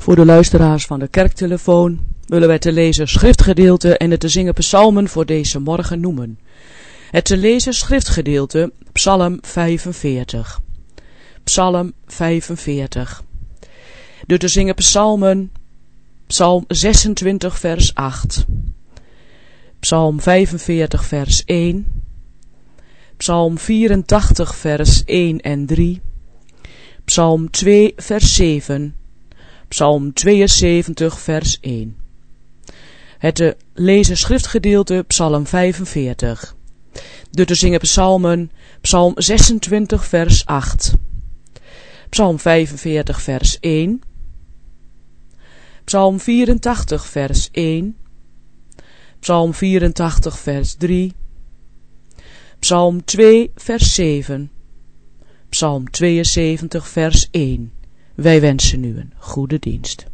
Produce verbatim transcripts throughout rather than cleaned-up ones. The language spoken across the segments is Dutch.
Voor de luisteraars van de kerktelefoon willen wij te lezen schriftgedeelte en het te zingen psalmen voor deze morgen noemen. Het te lezen schriftgedeelte, Psalm vijfenveertig. Psalm vijfenveertig. De te zingen psalmen, Psalm zesentwintig vers acht. Psalm vijfenveertig vers één. Psalm vierentachtig vers één en drie. Psalm twee vers zeven. Psalm tweeënzeventig vers één. Het te lezen schriftgedeelte Psalm vijfenveertig. De te zingen psalmen Psalm zesentwintig vers acht. Psalm vijfenveertig vers één. Psalm vierentachtig vers één. Psalm vierentachtig vers drie. Psalm twee vers zeven. Psalm tweeënzeventig vers één. Wij wensen u een goede dienst.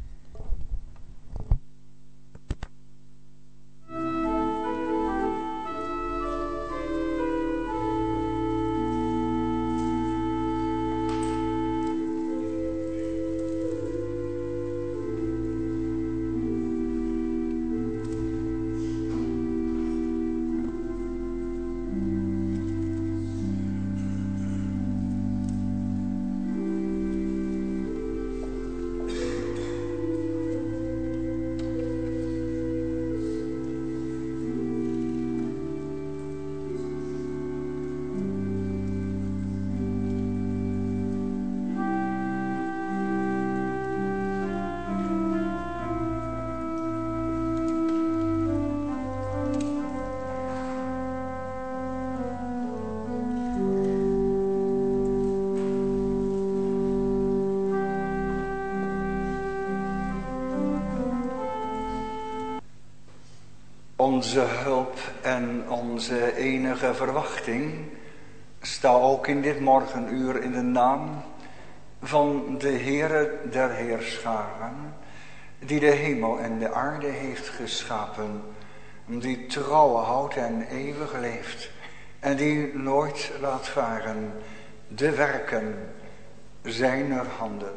Onze hulp en onze enige verwachting sta ook in dit morgenuur in de naam van de Heere der Heerscharen, die de hemel en de aarde heeft geschapen, die trouw houdt en eeuwig leeft en die nooit laat varen de werken zijner handen.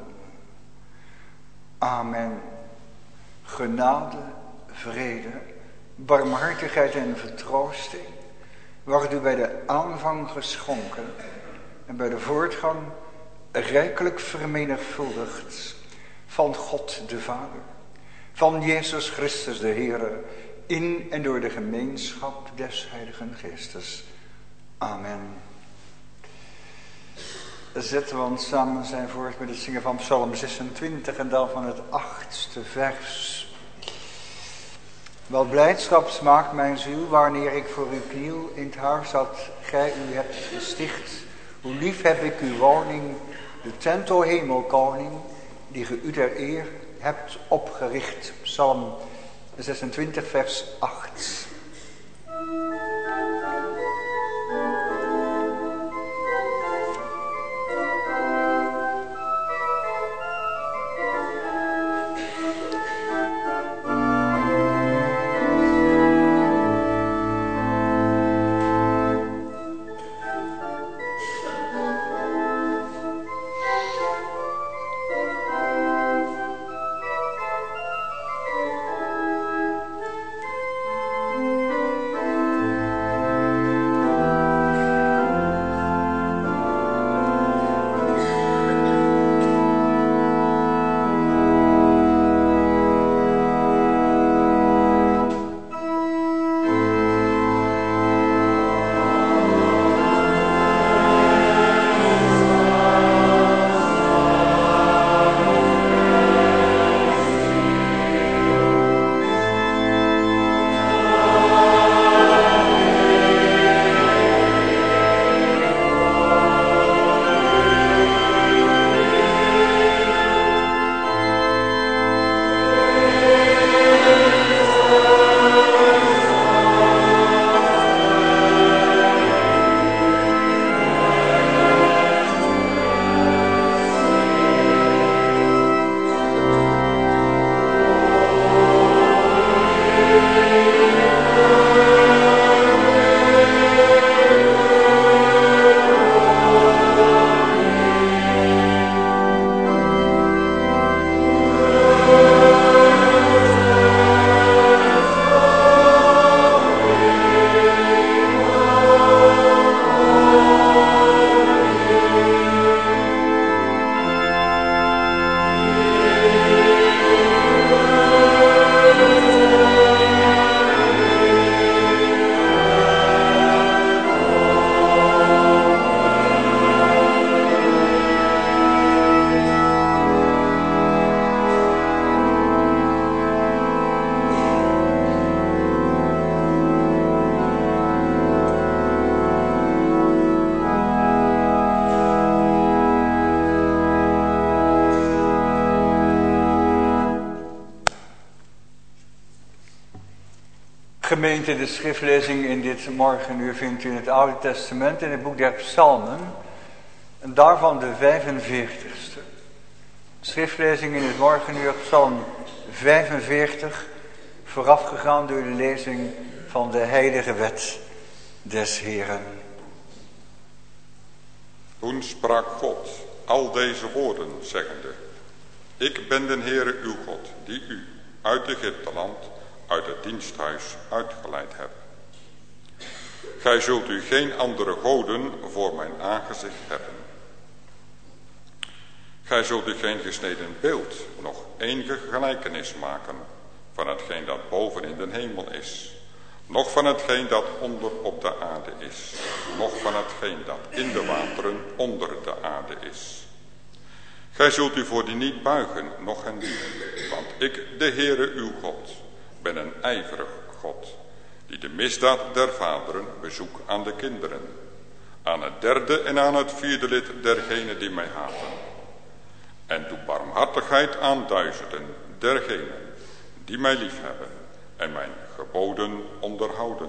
Amen. Genade, vrede, barmhartigheid en vertroosting wordt u bij de aanvang geschonken en bij de voortgang rijkelijk vermenigvuldigd van God de Vader, van Jezus Christus de Heere, in en door de gemeenschap des Heiligen Geestes. Amen. Zetten we ons samen zijn voort met het zingen van Psalm zesentwintig en dan van het achtste vers. Wat blijdschap smaakt mijn ziel, wanneer ik voor u kniel in het huis dat gij u hebt gesticht. Hoe lief heb ik uw woning, de tent, o hemelkoning, die ge u ter eer hebt opgericht. Psalm zesentwintig vers acht. Gemeente, de schriftlezing in dit morgenuur vindt u in het Oude Testament in het boek der Psalmen. En daarvan de vijfenveertigste. Schriftlezing in het morgenuur, Psalm vijfenveertig, voorafgegaan door de lezing van de heilige wet des Heeren. Toen sprak God al deze woorden, zeggende: Ik ben de Heere uw God, die u uit Egypteland, uit het diensthuis uitgeleid heb. Gij zult u geen andere goden voor mijn aangezicht hebben. Gij zult u geen gesneden beeld, nog enige gelijkenis maken van hetgeen dat boven in de hemel is, noch van hetgeen dat onder op de aarde is, noch van hetgeen dat in de wateren onder de aarde is. Gij zult u voor die niet buigen, noch hen dienen, want ik, de Heere uw God, ben een ijverig God, die de misdaad der vaderen bezoek aan de kinderen, aan het derde en aan het vierde lid dergenen die mij haten. En doe barmhartigheid aan duizenden dergenen die mij liefhebben en mijn geboden onderhouden.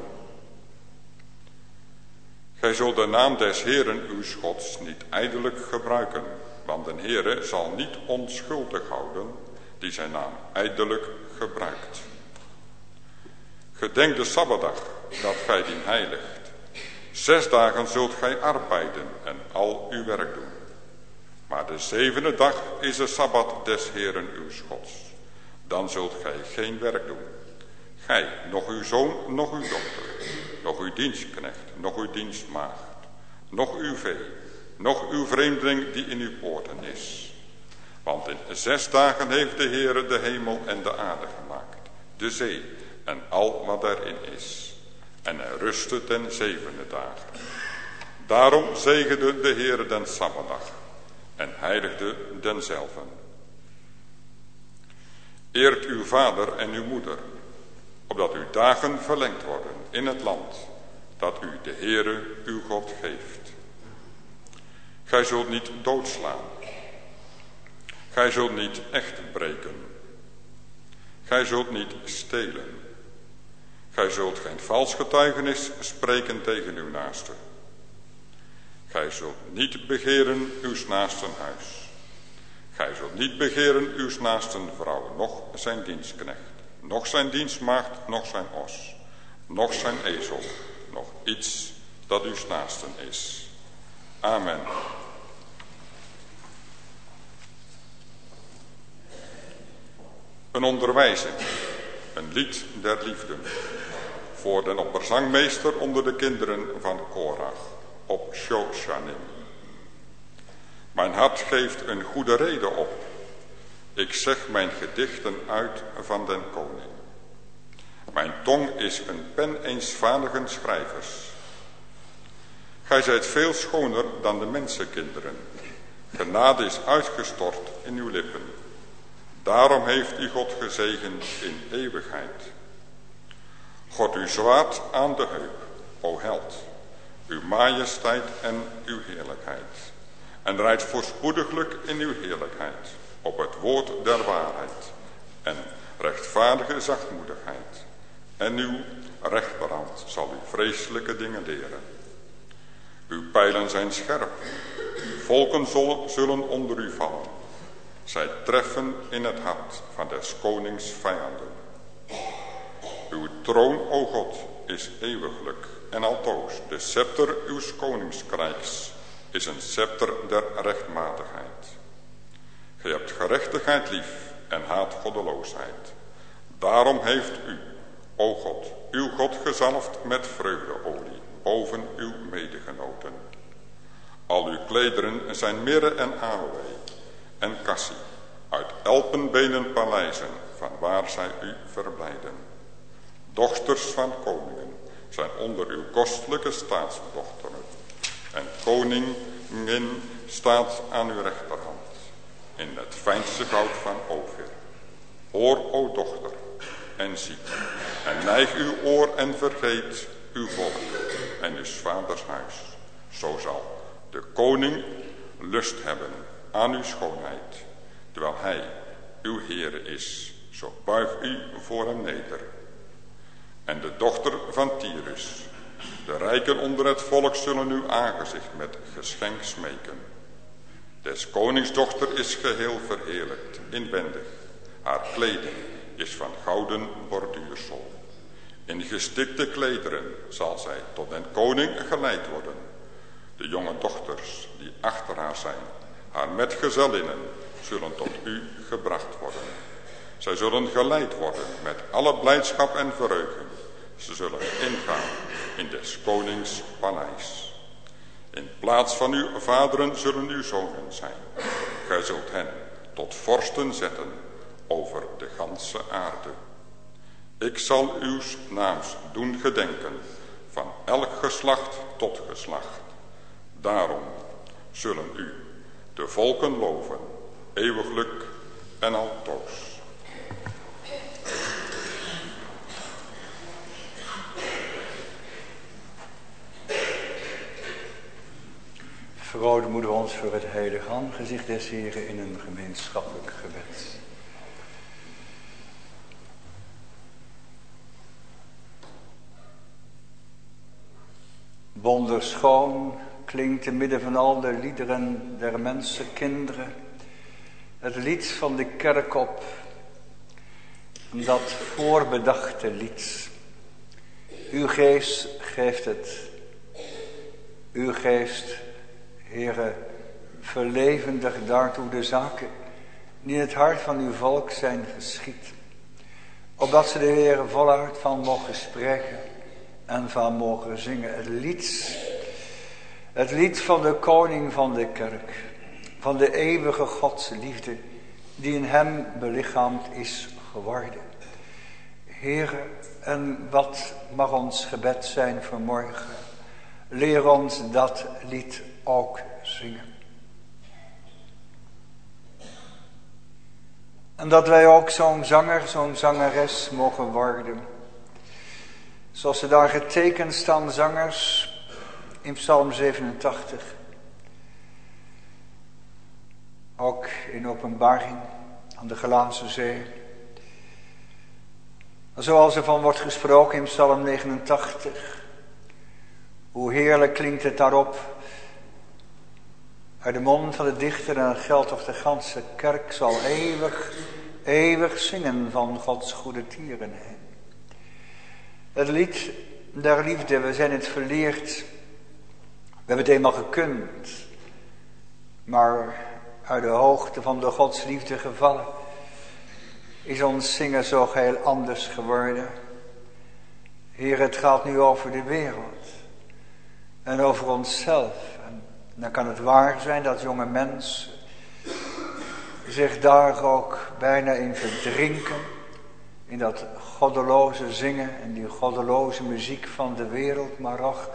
Gij zult de naam des Heeren uw Gods niet ijdelijk gebruiken, want de Heere zal niet onschuldig houden die zijn naam ijdelijk gebruikt. Gedenk de Sabbatdag, dat gij dien heiligt. Zes dagen zult gij arbeiden en al uw werk doen. Maar de zevende dag is de Sabbat des Heeren uw Gods. Dan zult gij geen werk doen. Gij, nog uw zoon, nog uw dochter, nog uw dienstknecht, nog uw dienstmaagd, nog uw vee, nog uw vreemdeling die in uw poorten is. Want in zes dagen heeft de Heere de hemel en de aarde gemaakt, de zee en al wat daarin is. En hij rustte ten zevende dagen. Daarom zegende de Heere den Sabbatdag en heiligde denzelven. Eert uw vader en uw moeder, opdat uw dagen verlengd worden in het land dat u de Heere uw God geeft. Gij zult niet doodslaan. Gij zult niet echt breken. Gij zult niet stelen. Gij zult geen vals getuigenis spreken tegen uw naaste. Gij zult niet begeren uw naasten huis. Gij zult niet begeren uw naasten vrouw, noch zijn dienstknecht, noch zijn dienstmaagd, noch zijn os, noch zijn ezel, noch iets dat uw naasten is. Amen. Een onderwijzing, een lied der liefde, voor den opperzangmeester onder de kinderen van Korach, op Shoshanim. Mijn hart geeft een goede reden op. Ik zeg mijn gedichten uit van den koning. Mijn tong is een pen eensvadigen schrijvers. Gij zijt veel schoner dan de mensenkinderen. Genade is uitgestort in uw lippen. Daarom heeft u God gezegend in eeuwigheid. God uw zwaard aan de heup, o held, uw majesteit en uw heerlijkheid. En rijdt voorspoediglijk in uw heerlijkheid, op het woord der waarheid en rechtvaardige zachtmoedigheid. En uw rechterhand zal u vreselijke dingen leren. Uw pijlen zijn scherp, volken zullen onder u vallen. Zij treffen in het hart van des konings vijanden. Uw troon, o God, is eeuwiglijk en altoos. De scepter uws koningskrijgs is een scepter der rechtmatigheid. Gij hebt gerechtigheid lief en haat goddeloosheid. Daarom heeft u, o God, uw God gezalfd met vreugdeolie boven uw medegenoten. Al uw klederen zijn mirre en aloë en cassie, uit elpenbenen paleizen, van waar zij u verblijden. Dochters van koningen zijn onder uw kostelijke staatsdochteren, en koningin staat aan uw rechterhand, in het fijnste goud van Ofir. Hoor, o dochter, en zie, en neig uw oor en vergeet uw volk en uw vaders huis. Zo zal de koning lust hebben aan uw schoonheid, terwijl hij uw Heere is. Zo buig u voor hem neder. en de dochter van Tyrus. De rijken onder het volk zullen uw aangezicht met geschenk smeken. Des konings dochter is geheel verheerlijkt, inwendig. Haar kleding is van gouden borduursel. In gestikte klederen zal zij tot den koning geleid worden. De jonge dochters die achter haar zijn, haar metgezellinnen, zullen tot u gebracht worden. Zij zullen geleid worden met alle blijdschap en verheuging. Ze zullen ingaan in des konings paleis. In plaats van uw vaderen zullen uw zonen zijn. Gij zult hen tot vorsten zetten over de ganse aarde. Ik zal uw naams doen gedenken, van elk geslacht tot geslacht. Daarom zullen u de volken loven, eeuwiglijk en altoos. Verootmoedigen ons voor het heilige aangezicht des Heren in een gemeenschappelijk gebed. Wonderschoon klinkt te midden van al de liederen der mensenkinderen het lied van de kerk op, dat voorbedachte lied. Uw geest geeft het, uw geest, Heere, verlevendig daartoe de zaken die in het hart van uw volk zijn geschied, opdat ze de Heere voluit van mogen spreken en van mogen zingen. Het lied, het lied van de koning van de kerk, van de eeuwige godsliefde die in hem belichaamd is geworden. Heere, en wat mag ons gebed zijn vanmorgen? Leer ons dat lied ook zingen. En dat wij ook zo'n zanger, zo'n zangeres mogen worden. Zoals ze daar getekend staan, zangers, in Psalm zevenentachtig. Ook in Openbaring aan de Glazen Zee. Zoals er van wordt gesproken in Psalm negenentachtig. Hoe heerlijk klinkt het daarop. Uit de mond van de dichter, en het geldt of de ganse kerk zal eeuwig, eeuwig zingen van Gods goede tierenheid. Het lied der liefde, we zijn het verleerd. We hebben het eenmaal gekund. Maar uit de hoogte van de godsliefde gevallen is ons zingen zo heel anders geworden. Heer, het gaat nu over de wereld. En over onszelf. En dan kan het waar zijn dat jonge mensen zich daar ook bijna in verdrinken. In dat goddeloze zingen en die goddeloze muziek van de wereld. Maar ook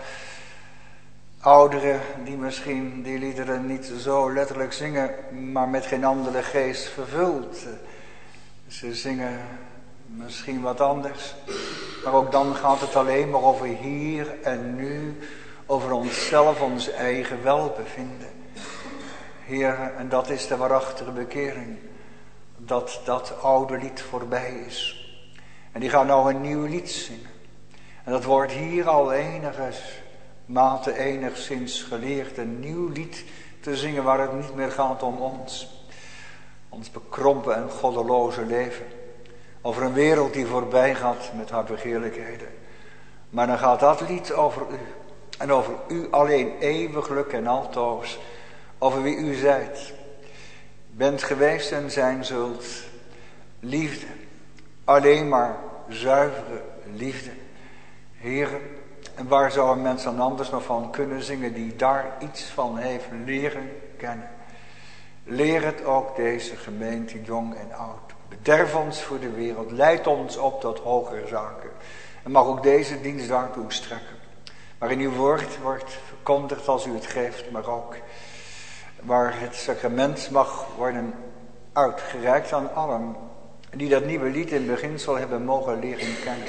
ouderen die misschien die liederen niet zo letterlijk zingen, maar met geen andere geest vervuld. Ze zingen misschien wat anders. Maar ook dan gaat het alleen maar over hier en nu. Over onszelf, ons eigen welbevinden. Heer, en dat is de waarachtige bekering. Dat dat oude lied voorbij is. En die gaan nou een nieuw lied zingen. En dat wordt hier al enige mate enigszins geleerd. Een nieuw lied te zingen waar het niet meer gaat om ons. Ons bekrompen en goddeloze leven. Over een wereld die voorbij gaat met haar begeerlijkheden. Maar dan gaat dat lied over u. En over u alleen eeuwiglijk en altoos. Over wie u zijt. Bent geweest en zijn zult. Liefde. Alleen maar zuivere liefde. Heren. En waar zou een mens dan anders nog van kunnen zingen die daar iets van heeft leren kennen. Leer het ook deze gemeente, jong en oud. Bederf ons voor de wereld. Leid ons op tot hogere zaken. En mag ook deze dienst daartoe strekken. Maar in uw woord wordt verkondigd als u het geeft, maar ook waar het sacrament mag worden uitgereikt aan allen die dat nieuwe lied in beginsel hebben mogen leren kennen.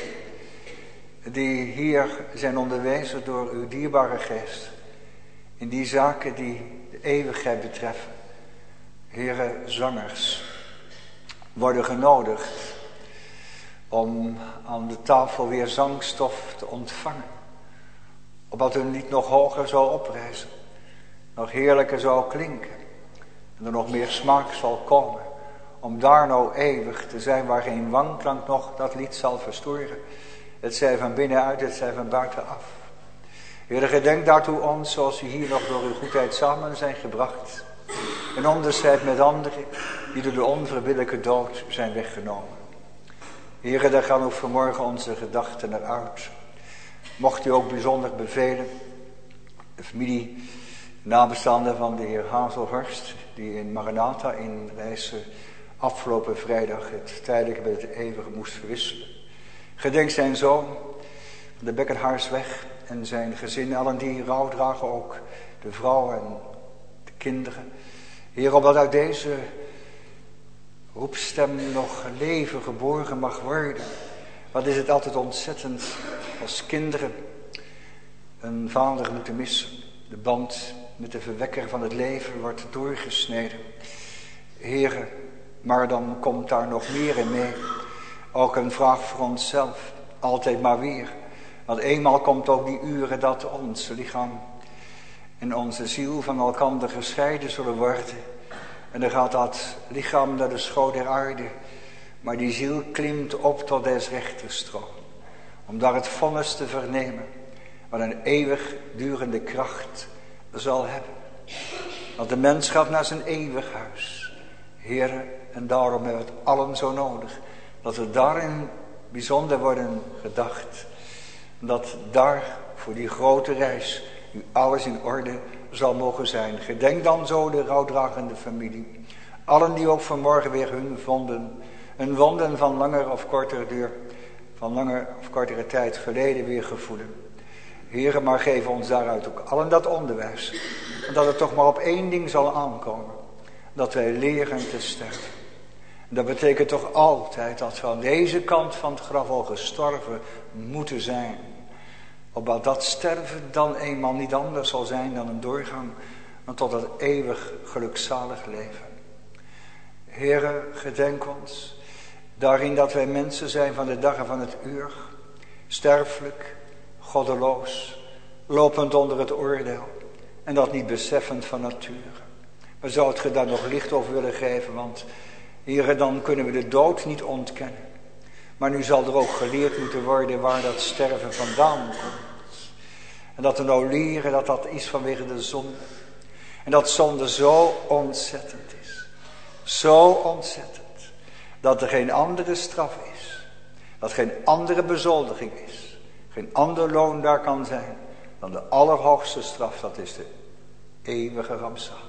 Die hier zijn onderwezen door uw dierbare geest in die zaken die de eeuwigheid betreffen. Heren, zangers worden genodigd om aan de tafel weer zangstof te ontvangen. Opdat hun lied nog hoger zou oprijzen, nog heerlijker zou klinken. En er nog meer smaak zal komen, om daar nou eeuwig te zijn waar geen wanklank nog dat lied zal verstoren. Het zij van binnenuit, het zij van buitenaf. Heer, gedenk daartoe ons, zoals u hier nog door uw goedheid samen zijn gebracht. In onderscheid met anderen die door de onverbiddelijke dood zijn weggenomen. Heer, daar gaan ook vanmorgen onze gedachten naar uit. Mocht u ook bijzonder bevelen, de familie nabestaande van de heer Hazelhorst, die in Maranatha in Rijssen afgelopen vrijdag het tijdelijke met het eeuwige moest verwisselen. Gedenk zijn zoon van de Bekkenhaarsweg en zijn gezin, allen die rouw dragen, ook de vrouw en de kinderen. Heer, opdat uit deze roepstem nog leven geboren mag worden. Wat is het altijd ontzettend als kinderen een vader moeten missen. De band met de verwekker van het leven wordt doorgesneden. Heer, maar dan komt daar nog meer in mee. Ook een vraag voor onszelf. Altijd maar weer. Want eenmaal komt ook die uren dat ons lichaam en onze ziel van elkaar gescheiden zullen worden. En dan gaat dat lichaam naar de schoot der aarde. Maar die ziel klimt op tot des rechterstroom. Om daar het vonnis te vernemen. Wat een eeuwig durende kracht zal hebben. Want de mens gaat naar zijn eeuwig huis. Heere, en daarom hebben we het allen zo nodig. Dat we daarin bijzonder worden gedacht. Dat daar voor die grote reis nu alles in orde zal mogen zijn. Gedenk dan zo de rouwdragende familie. Allen die ook vanmorgen weer hun wonden, hun wonden van langer of kortere duur, van langer of kortere tijd geleden weer gevoelen. Heere, maar geef ons daaruit ook allen dat onderwijs. En dat het toch maar op één ding zal aankomen. Dat wij leren te sterven. En dat betekent toch altijd dat we aan deze kant van het graf al gestorven moeten zijn. Opdat dat sterven dan eenmaal niet anders zal zijn dan een doorgang tot het eeuwig gelukzalig leven. Heere, gedenk ons daarin dat wij mensen zijn van de dag en van het uur. Sterfelijk, goddeloos, lopend onder het oordeel. En dat niet beseffend van nature. Maar zou het ge daar nog licht over willen geven, want Heere, dan kunnen we de dood niet ontkennen. Maar nu zal er ook geleerd moeten worden waar dat sterven vandaan komt. En dat we nou leren dat dat is vanwege de zonde. En dat zonde zo ontzettend is. Zo ontzettend. Dat er geen andere straf is. Dat geen andere bezoldiging is. Geen ander loon daar kan zijn dan de allerhoogste straf. Dat is de eeuwige rampzaligheid.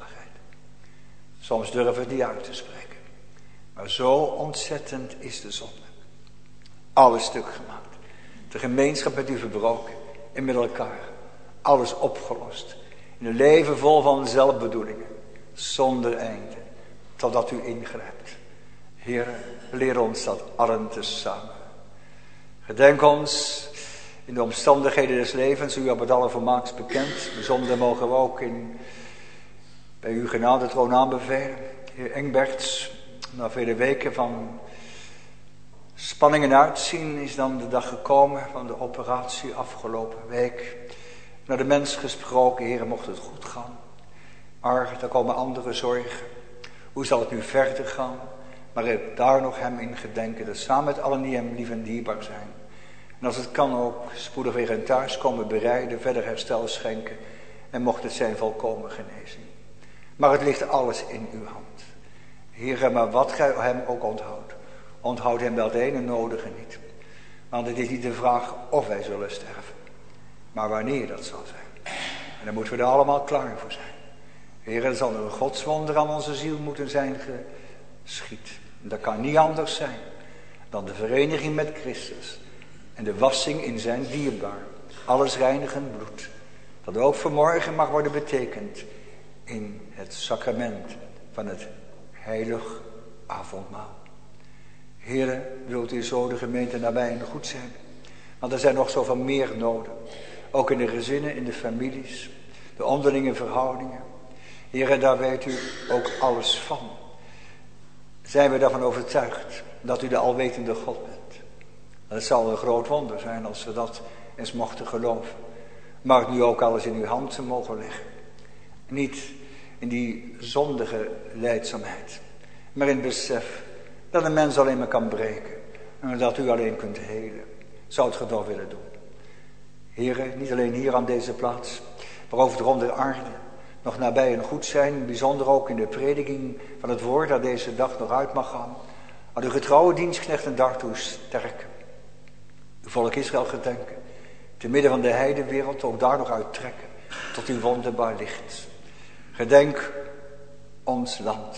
Soms durven we het niet uit te spreken. Maar zo ontzettend is de zonde. Alles stuk gemaakt. De gemeenschap met u verbroken. En met elkaar. Alles opgelost. In een leven vol van zelfbedoelingen. Zonder einde. Totdat u ingrijpt. Heer, leer ons dat allen tezamen. Gedenk ons in de omstandigheden des levens. U hebt het allervermaakst bekend. Bijzonder mogen we ook in, bij uw genade troon aanbevelen. Heer Engberts, na vele weken van spanningen uitzien, is dan de dag gekomen van de operatie afgelopen week. Naar de mens gesproken, Heer, mocht het goed gaan. Maar er komen andere zorgen. Hoe zal het nu verder gaan? Maar ik daar nog hem in gedenken, dat samen met allen die hem lief en dierbaar zijn. En als het kan ook spoedig weer in thuis komen bereiden, verder herstel schenken. En mocht het zijn volkomen genezing. Maar het ligt alles in uw hand. Heer, maar wat gij hem ook onthoudt. Onthoud hem wel het ene nodige niet. Want het is niet de vraag of wij zullen sterven. Maar wanneer dat zal zijn. En dan moeten we er allemaal klaar voor zijn. Heer, er zal een godswonder aan onze ziel moeten zijn geschied. En dat kan niet anders zijn dan de vereniging met Christus. En de wassing in zijn dierbaar, alles reinigend bloed. Dat ook vanmorgen mag worden betekend in het sacrament van het heilig avondmaal. Heere, wilt u zo de gemeente nabij en goed zijn. Want er zijn nog zoveel meer noden. Ook in de gezinnen, in de families. De onderlinge verhoudingen. Heere, daar weet u ook alles van. Zijn we daarvan overtuigd dat u de alwetende God bent. Het zal een groot wonder zijn als we dat eens mochten geloven. Maar het nu ook alles in uw hand mogen leggen. Niet in die zondige lijdzaamheid, maar in het besef dat een mens alleen maar kan breken. En dat u alleen kunt helen. Zou het geduld willen doen. Heren, niet alleen hier aan deze plaats, maar over de ronde aarde. Nog nabij en goed zijn, bijzonder ook in de prediking van het woord dat deze dag nog uit mag gaan. Aan uw getrouwe dienstknechten daartoe sterken. Uw volk Israël gedenken. Te midden van de heidewereld ook daar nog uittrekken. Tot uw wonderbaar licht. Gedenk ons land.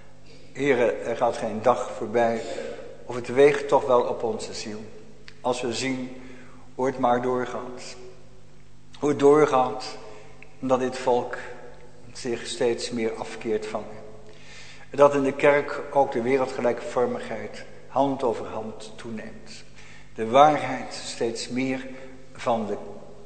Heren, er gaat geen dag voorbij. Of het weegt toch wel op onze ziel. Als we zien hoe het maar doorgaat. Hoe het doorgaat. Omdat dit volk zich steeds meer afkeert van u. Dat in de kerk ook de wereldgelijkvormigheid hand over hand toeneemt. De waarheid steeds meer van de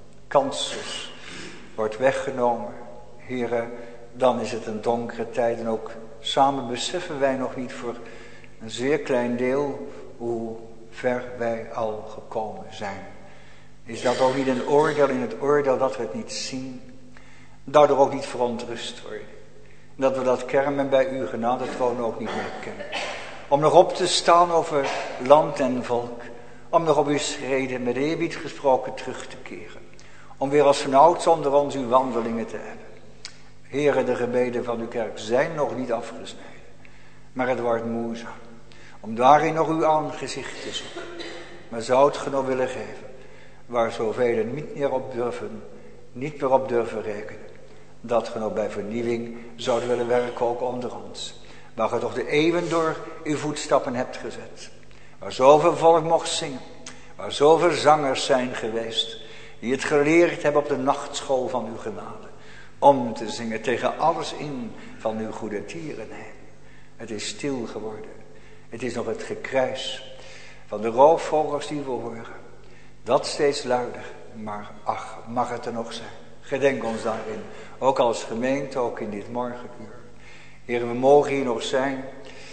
kansels wordt weggenomen. Heren, dan is het een donkere tijd. En ook samen beseffen wij nog niet voor een zeer klein deel hoe ver wij al gekomen zijn. Is dat ook niet een oordeel in het oordeel dat we het niet zien? Daardoor ook niet verontrust worden. Dat we dat kermen bij uw genadetroon ook niet meer kennen. Om nog op te staan over land en volk. Om nog op uw schreden met eerbied gesproken terug te keren. Om weer als vanouds onder ons uw wandelingen te hebben. Heren, de gebeden van uw kerk zijn nog niet afgesneden. Maar het wordt moeizaam. Om daarin nog uw aangezicht te zoeken. Maar zou het genoeg willen geven. Waar zoveel niet meer op durven. Niet meer op durven rekenen. Dat genoeg bij vernieuwing zouden willen werken ook onder ons. Waar ge toch de eeuwen door uw voetstappen hebt gezet. Waar zoveel volk mocht zingen. Waar zoveel zangers zijn geweest. Die het geleerd hebben op de nachtschool van uw genade. Om te zingen tegen alles in van uw goede tierenheid. Het is stil geworden. Het is nog het gekrijs van de roofvogels die we horen. Dat steeds luider. Maar ach, mag het er nog zijn. Gedenk ons daarin. Ook als gemeente, ook in dit morgenuur. Heer, we mogen hier nog zijn.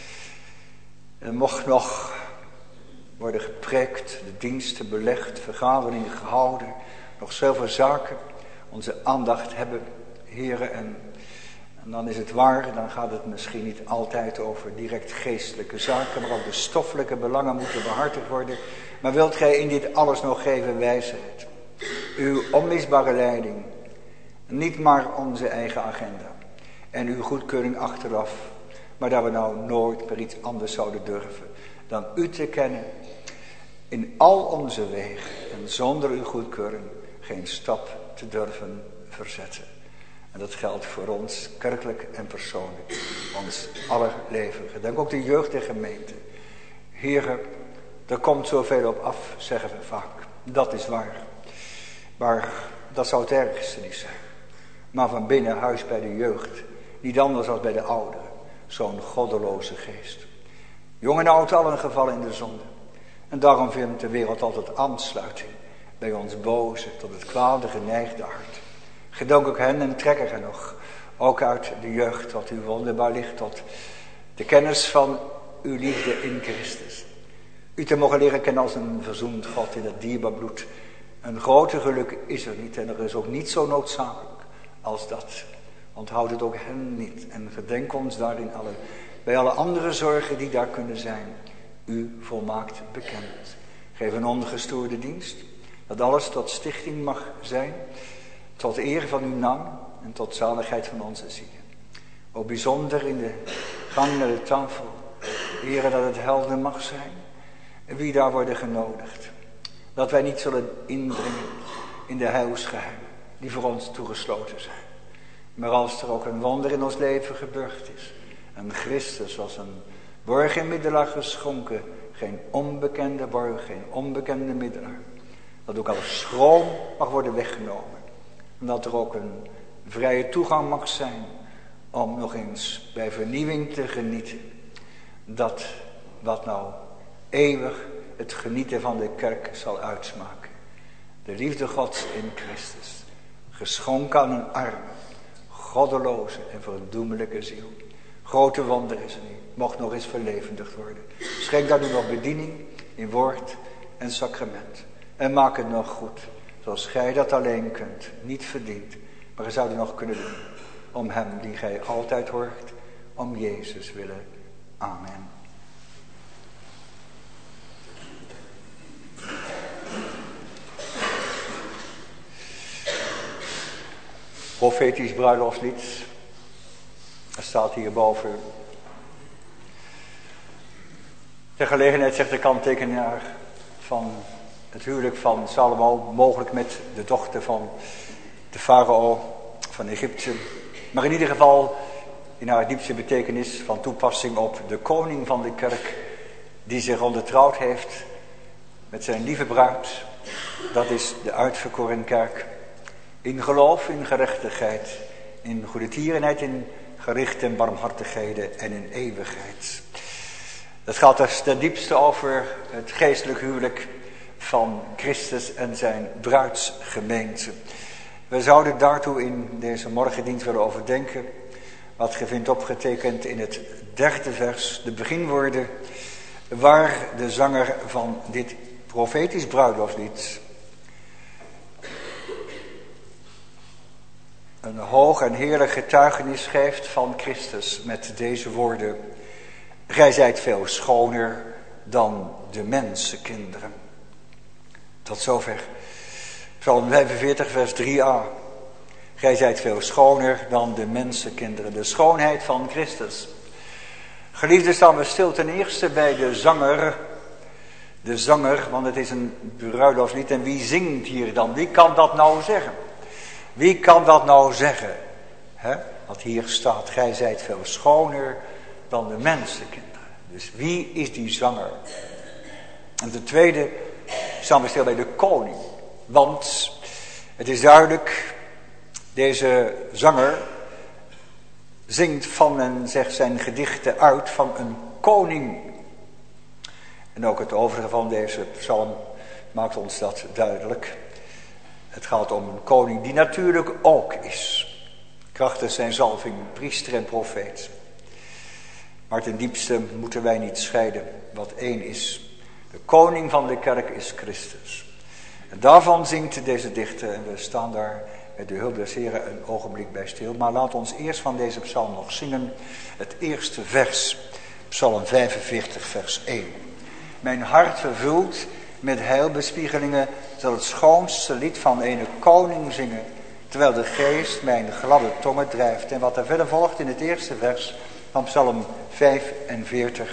Er mocht nog worden gepreekt, de diensten belegd, vergaderingen gehouden. Nog zoveel zaken. Onze aandacht hebben, heren. En, en dan is het waar, dan gaat het misschien niet altijd over direct geestelijke zaken. Maar ook de stoffelijke belangen moeten behartigd worden. Maar wilt gij in dit alles nog geven wijsheid? Uw onmisbare leiding. Niet maar onze eigen agenda. En uw goedkeuring achteraf. Maar dat we nou nooit meer iets anders zouden durven. Dan u te kennen. In al onze wegen. En zonder uw goedkeuring geen stap te durven verzetten. En dat geldt voor ons kerkelijk en persoonlijk. Ons aller leven. Gedenk ook de jeugd en gemeente. Heren, er komt zoveel op af, zeggen we vaak. Dat is waar. Maar dat zou het ergste niet zijn. Maar van binnen huis bij de jeugd. Niet anders dan bij de ouderen. Zo'n goddeloze geest. Jong en oud allen gevallen in de zonde. En daarom vindt de wereld altijd aansluiting. Bij ons boze tot het kwade geneigde hart. Gedank ook hen en trek er nog. Ook uit de jeugd tot uw wonderbaar licht. Tot de kennis van uw liefde in Christus. U te mogen leren kennen als een verzoend God in het dierbaar bloed. Een groter geluk is er niet. En er is ook niet zo noodzakelijk als dat. Onthoud het ook hen niet. En gedenk ons daarin alle. Bij alle andere zorgen die daar kunnen zijn. U volmaakt bekend. Geef een ongestoorde dienst. Dat alles tot stichting mag zijn. Tot eer van uw naam. En tot zaligheid van onze zielen. Ook bijzonder in de gang naar de tafel. Heren, dat het helder mag zijn. En wie daar worden genodigd. Dat wij niet zullen indringen in de heilsgeheimen. Die voor ons toegesloten zijn. Maar als er ook een wonder in ons leven gebeurd is. En Christus als een borg en middelaar geschonken. Geen onbekende borg, geen onbekende middelaar. Dat ook alle schroom mag worden weggenomen. En dat er ook een vrije toegang mag zijn. Om nog eens bij vernieuwing te genieten. Dat wat nou eeuwig het genieten van de kerk zal uitsmaken. De liefde Gods in Christus. Geschonken aan een arme, goddeloze en verdoemelijke ziel. Grote wonder is er niet. Mocht nog eens verlevendigd worden. Schenk daar nu nog bediening in woord en sacrament. En maak het nog goed, zoals gij dat alleen kunt, niet verdient. Maar gij zou het nog kunnen doen, om hem die gij altijd hoort, om Jezus willen. Amen. Profetisch bruiloftslied. Dat staat hierboven. Ter gelegenheid zegt de kanttekenaar van het huwelijk van Salomo, mogelijk met de dochter van de farao van Egypte. Maar in ieder geval in haar diepste betekenis van toepassing op de koning van de kerk, die zich ondertrouwd heeft met zijn lieve bruid. Dat is de uitverkoren kerk. In geloof, in gerechtigheid, in goedertierenheid, in gericht en barmhartigheden en in eeuwigheid. Het gaat dus ten diepste over het geestelijk huwelijk van Christus en zijn bruidsgemeente. We zouden daartoe in deze morgendienst willen overdenken wat je vindt opgetekend in het derde vers, de beginwoorden, waar de zanger van dit profetisch bruiloftslied een hoog en heerlijk getuigenis geeft van Christus met deze woorden: gij zijt veel schoner dan de mensenkinderen. Tot zover. Psalm vijfenveertig vers drie a. Gij zijt veel schoner dan de mensenkinderen. De schoonheid van Christus. Geliefden, staan we stil ten eerste bij de zanger. De zanger, want het is een bruiloftslied. En wie zingt hier dan? Wie kan dat nou zeggen? Wie kan dat nou zeggen? He? Want hier staat, gij zijt veel schoner dan de mensenkinderen. Dus wie is die zanger? En ten tweede staan we stil bij de koning. Want het is duidelijk, deze zanger zingt van en zegt zijn gedichten uit van een koning. En ook het overige van deze psalm maakt ons dat duidelijk. Het gaat om een koning die natuurlijk ook is, krachtens zijn zalving, priester en profeet. Maar ten diepste moeten wij niet scheiden wat één is. De koning van de kerk is Christus. En daarvan zingt deze dichter en we staan daar met de hulp des Heren een ogenblik bij stil. Maar laat ons eerst van deze psalm nog zingen het eerste vers, psalm vijfenveertig vers één. Mijn hart vervuld met heilbespiegelingen zal het schoonste lied van ene koning zingen, terwijl de geest mijn gladde tongen drijft. En wat er verder volgt in het eerste vers van psalm vijfenveertig.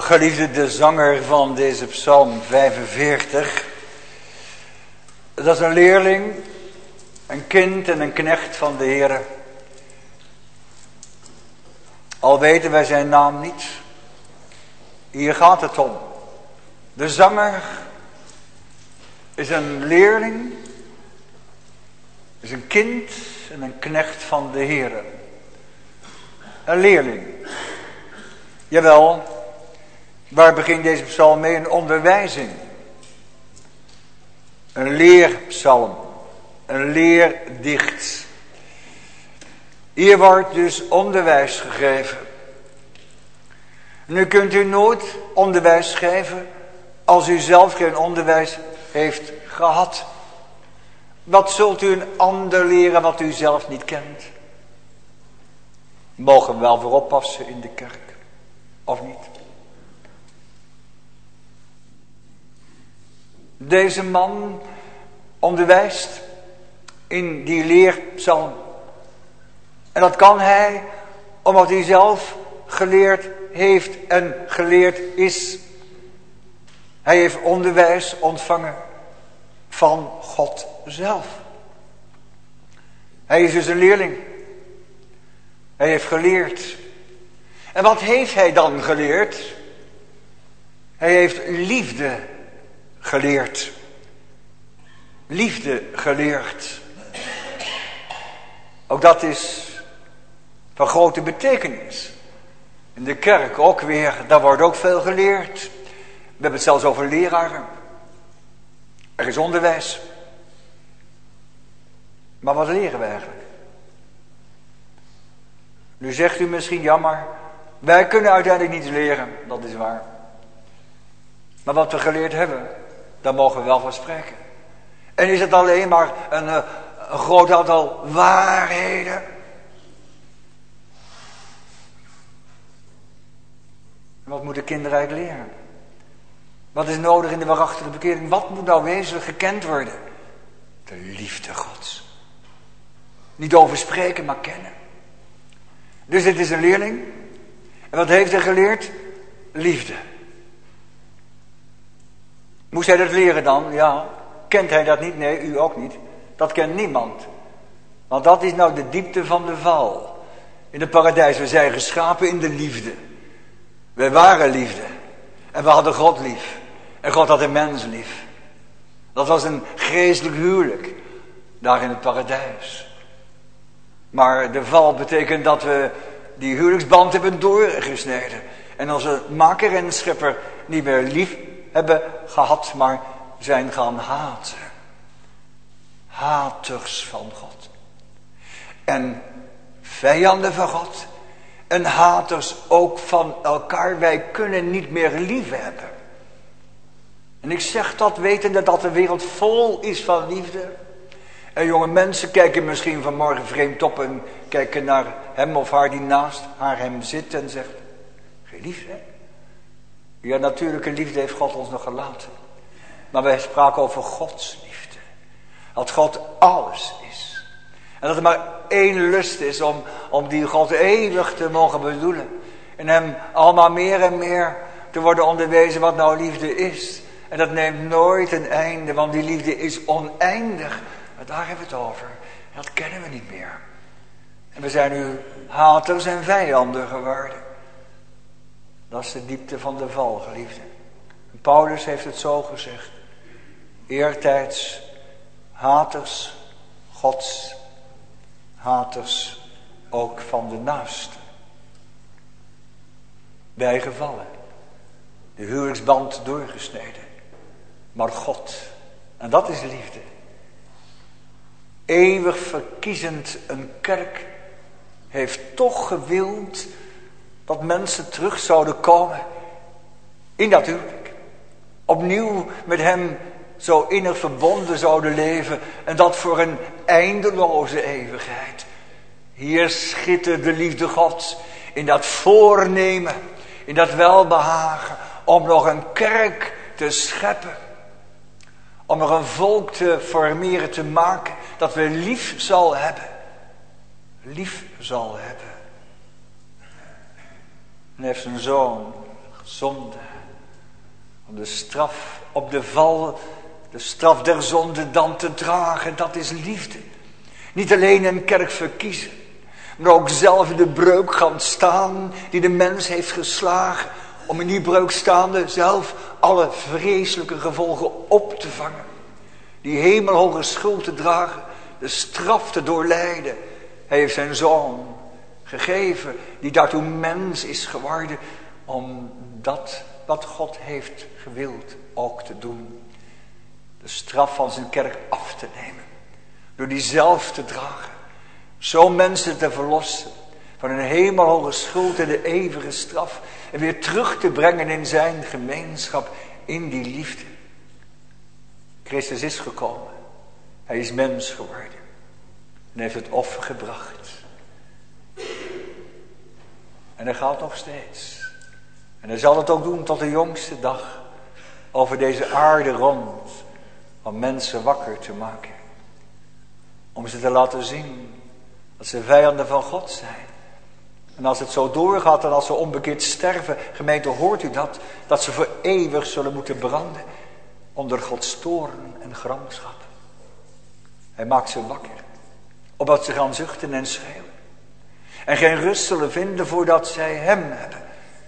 geliefde, de zanger van deze psalm vijfenveertig. Dat is een leerling, een kind en een knecht van de Heere. Al weten wij zijn naam niet. Hier gaat het om. De zanger is een leerling, is een kind en een knecht van de Heere. Een leerling. Jawel, waar begint deze psalm mee? Een onderwijzing. Een leerpsalm. Een leerdicht. Hier wordt dus onderwijs gegeven. Nu kunt u nooit onderwijs geven als u zelf geen onderwijs heeft gehad. Wat zult u een ander leren wat u zelf niet kent? Mogen we wel voor oppassen in de kerk, of niet? Deze man onderwijst in die leerpsalm. En dat kan hij omdat hij zelf geleerd heeft en geleerd is. Hij heeft onderwijs ontvangen van God zelf. Hij is dus een leerling. Hij heeft geleerd. En wat heeft hij dan geleerd? Hij heeft liefde geleerd. Liefde geleerd. Ook dat is van grote betekenis. In de kerk ook weer, daar wordt ook veel geleerd. We hebben het zelfs over leraren. Er is onderwijs. Maar wat leren we eigenlijk? Nu zegt u misschien, ja maar, wij kunnen uiteindelijk niets leren. Dat is waar. Maar wat we geleerd hebben, daar mogen we wel van spreken. En is het alleen maar een, een groot aantal waarheden? Wat moeten kinderen eigenlijk leren? Wat is nodig in de waarachtige bekering? Wat moet nou wezenlijk gekend worden? De liefde Gods. Niet over spreken, maar kennen. Dus dit is een leerling. En wat heeft hij geleerd? Liefde. Moest hij dat leren dan? Ja. Kent hij dat niet? Nee, u ook niet. Dat kent niemand. Want dat is nou de diepte van de val. In het paradijs, we zijn geschapen in de liefde. Wij waren liefde. En we hadden God lief. En God had een mens lief. Dat was een geestelijk huwelijk. Daar in het paradijs. Maar de val betekent dat we die huwelijksband hebben doorgesneden. En onze maker en schepper niet meer lief hebben gehad, maar zijn gaan haten. Haters van God. En vijanden van God. En haters ook van elkaar. Wij kunnen niet meer lief hebben. En ik zeg dat wetende dat de wereld vol is van liefde. En jonge mensen kijken misschien vanmorgen vreemd op en kijken naar hem of haar die naast haar hem zit en zegt, geen liefde? Ja, natuurlijke liefde heeft God ons nog gelaten. Maar wij spraken over Gods liefde. Dat God alles is. En dat er maar één lust is om, om die God eeuwig te mogen bedoelen. En hem allemaal meer en meer te worden onderwezen wat nou liefde is. En dat neemt nooit een einde, want die liefde is oneindig. Maar daar hebben we het over. En dat kennen we niet meer. En we zijn nu haters en vijanden geworden. Dat is de diepte van de val, geliefde. Paulus heeft het zo gezegd. Eertijds haters Gods, haters ook van de naaste. Wij gevallen. De huwelijksband doorgesneden. Maar God, en dat is liefde. Eeuwig verkiezend een kerk heeft toch gewild dat mensen terug zouden komen in dat huwelijk. Opnieuw met hem zo innig verbonden zouden leven en dat voor een eindeloze eeuwigheid. Hier schittert de liefde Gods in dat voornemen, in dat welbehagen om nog een kerk te scheppen. Om er een volk te formeren, te maken, dat we lief zal hebben. Lief zal hebben. En heeft zijn zoon zonde. Om de straf op de val, de straf der zonde dan te dragen, dat is liefde. Niet alleen een kerk verkiezen, maar ook zelf in de breuk gaan staan die de mens heeft geslagen. Om in die breuk staande zelf alle vreselijke gevolgen op te vangen. Die hemelhoge schuld te dragen, de straf te doorlijden. Hij heeft zijn zoon gegeven, die daartoe mens is geworden, om dat wat God heeft gewild ook te doen. De straf van zijn kerk af te nemen. Door die zelf te dragen. Zo mensen te verlossen van een hemelhoge schuld en de eeuwige straf. En weer terug te brengen in zijn gemeenschap, in die liefde. Christus is gekomen. Hij is mens geworden. En heeft het offer gebracht. En hij gaat nog steeds. En hij zal het ook doen tot de jongste dag. Over deze aarde rond. Om mensen wakker te maken. Om ze te laten zien dat ze vijanden van God zijn. En als het zo doorgaat en als ze onbekeerd sterven, gemeente, hoort u dat? Dat ze voor eeuwig zullen moeten branden onder Gods toorn en gramschap. Hij maakt ze wakker, opdat ze gaan zuchten en schreeuwen. En geen rust zullen vinden voordat zij hem hebben.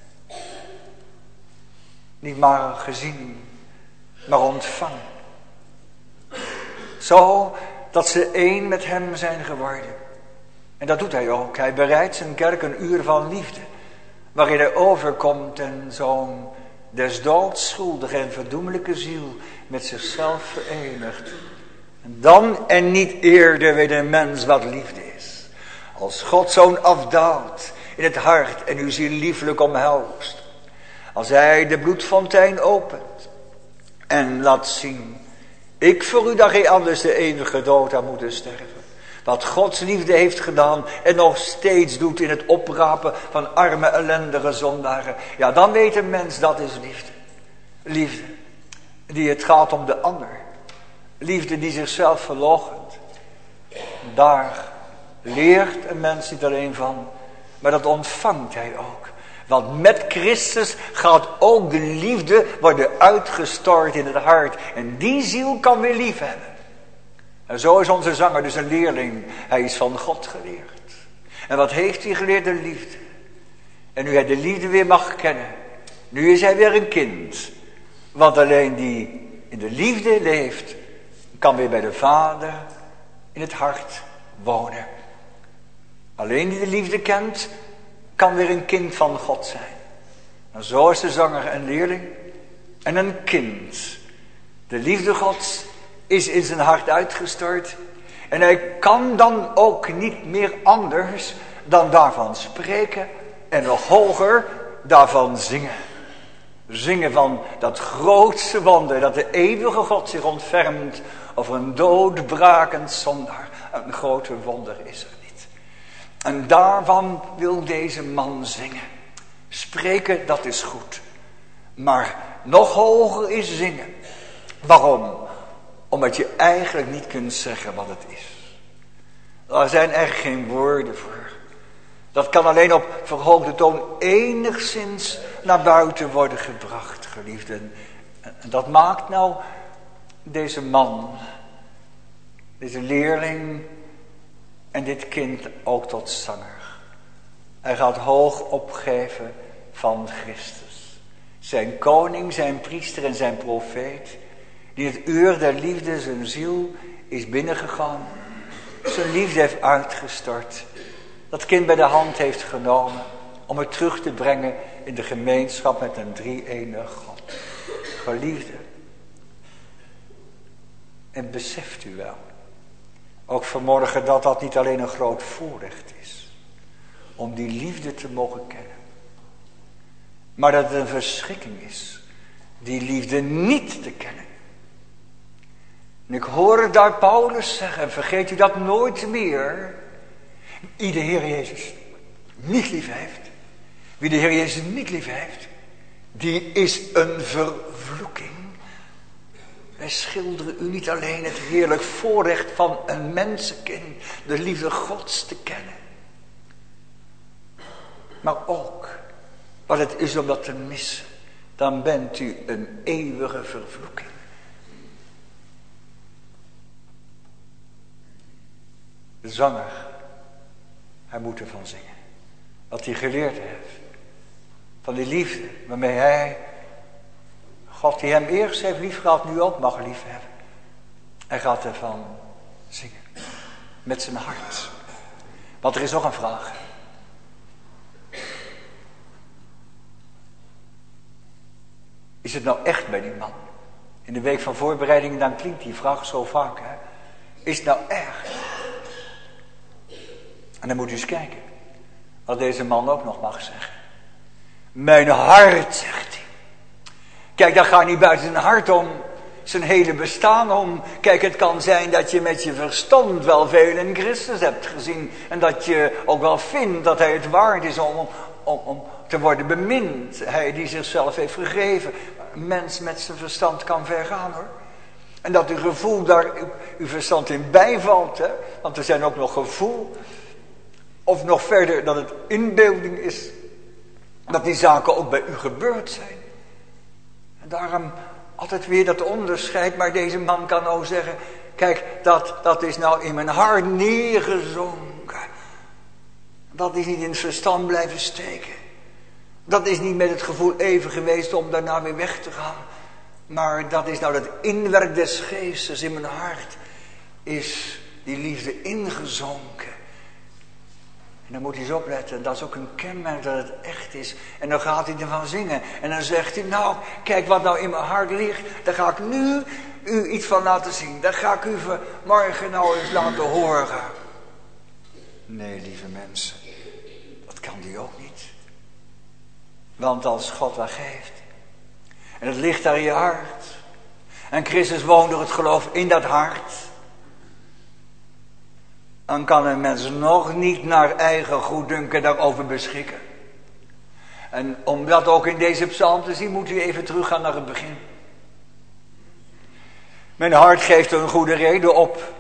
Niet maar gezien, maar ontvangen. Zo dat ze één met hem zijn geworden. En dat doet hij ook. Hij bereidt zijn kerk een uur van liefde. Waarin hij overkomt en zo'n des doods schuldige en verdoemelijke ziel met zichzelf verenigt. En dan en niet eerder weet een mens wat liefde is. Als God zo'n afdaalt in het hart en uw ziel lieflijk omhelst. Als hij de bloedfontein opent en laat zien. Ik voor u dat gij anders de eeuwige dood aan moeten sterven. Wat Gods liefde heeft gedaan en nog steeds doet in het oprapen van arme ellendige zondaren. Ja, dan weet een mens dat is liefde. Liefde die het gaat om de ander. Liefde die zichzelf verloochent. Daar leert een mens niet alleen van, maar dat ontvangt hij ook. Want met Christus gaat ook de liefde worden uitgestort in het hart. En die ziel kan weer lief hebben. En zo is onze zanger dus een leerling. Hij is van God geleerd. En wat heeft hij geleerd? De liefde. En nu hij de liefde weer mag kennen. Nu is hij weer een kind. Want alleen die in de liefde leeft, kan weer bij de Vader in het hart wonen. Alleen die de liefde kent, kan weer een kind van God zijn. En zo is de zanger een leerling en een kind. De liefde Gods is in zijn hart uitgestort. En hij kan dan ook niet meer anders dan daarvan spreken en nog hoger daarvan zingen. Zingen van dat grootste wonder dat de eeuwige God zich ontfermt over een doodbrakend zondaar. Een groter wonder is er niet. En daarvan wil deze man zingen. Spreken, dat is goed. Maar nog hoger is zingen. Waarom? Omdat je eigenlijk niet kunt zeggen wat het is. Er zijn er geen woorden voor. Dat kan alleen op verhoogde toon enigszins naar buiten worden gebracht, geliefden. En dat maakt nou deze man, deze leerling en dit kind ook tot zanger. Hij gaat hoog opgeven van Christus. Zijn koning, zijn priester en zijn profeet. Die het uur der liefde zijn ziel is binnengegaan. Zijn liefde heeft uitgestort. Dat kind bij de hand heeft genomen. Om het terug te brengen in de gemeenschap met een drie-enige God. Geliefde. En beseft u wel. Ook vanmorgen dat dat niet alleen een groot voorrecht is. Om die liefde te mogen kennen. Maar dat het een verschrikking is. Die liefde niet te kennen. En ik hoor daar Paulus zeggen, en vergeet u dat nooit meer. Wie de Heer Jezus niet lief heeft. Wie de Heer Jezus niet lief heeft. Die is een vervloeking. Wij schilderen u niet alleen het heerlijk voorrecht van een mensenkind. De liefde Gods te kennen. Maar ook wat het is om dat te missen, dan bent u een eeuwige vervloeking. De zanger, hij moet ervan zingen. Wat hij geleerd heeft. Van die liefde waarmee hij, God die hem eerst heeft liefgehad, nu ook mag liefhebben. Hij gaat ervan zingen. Met zijn hart. Want er is nog een vraag. Is het nou echt bij die man? In de week van voorbereiding, dan klinkt die vraag zo vaak. Hè? Is het nou echt? En dan moet u eens kijken. Wat deze man ook nog mag zeggen. Mijn hart, zegt hij. Kijk, daar gaat niet buiten zijn hart om. Zijn hele bestaan om. Kijk, het kan zijn dat je met je verstand wel veel in Christus hebt gezien. En dat je ook wel vindt dat hij het waard is om, om, om te worden bemind. Hij die zichzelf heeft gegeven. Een mens met zijn verstand kan ver gaan, hoor. En dat uw gevoel daar uw verstand in bijvalt. Hè? Want er zijn ook nog gevoel. Of nog verder dat het inbeelding is. Dat die zaken ook bij u gebeurd zijn. En daarom altijd weer dat onderscheid. Maar deze man kan ook zeggen. Kijk, dat, dat is nou in mijn hart neergezonken. Dat is niet in het verstand blijven steken. Dat is niet met het gevoel even geweest om daarna weer weg te gaan. Maar dat is nou dat inwerk des geestes in mijn hart. Is die liefde ingezonken. En dan moet hij eens opletten. Dat is ook een kenmerk dat het echt is. En dan gaat hij ervan zingen. En dan zegt hij, nou, kijk wat nou in mijn hart ligt. Daar ga ik nu u iets van laten zien. Daar ga ik u vanmorgen nou eens laten horen. Nee, lieve mensen. Dat kan die ook niet. Want als God wat geeft. En het ligt daar in je hart. En Christus woont door het geloof in dat hart. Dan kan een mens nog niet naar eigen goeddunken daarover beschikken. En om dat ook in deze psalm te zien, moet u even teruggaan naar het begin. Mijn hart geeft er een goede reden op.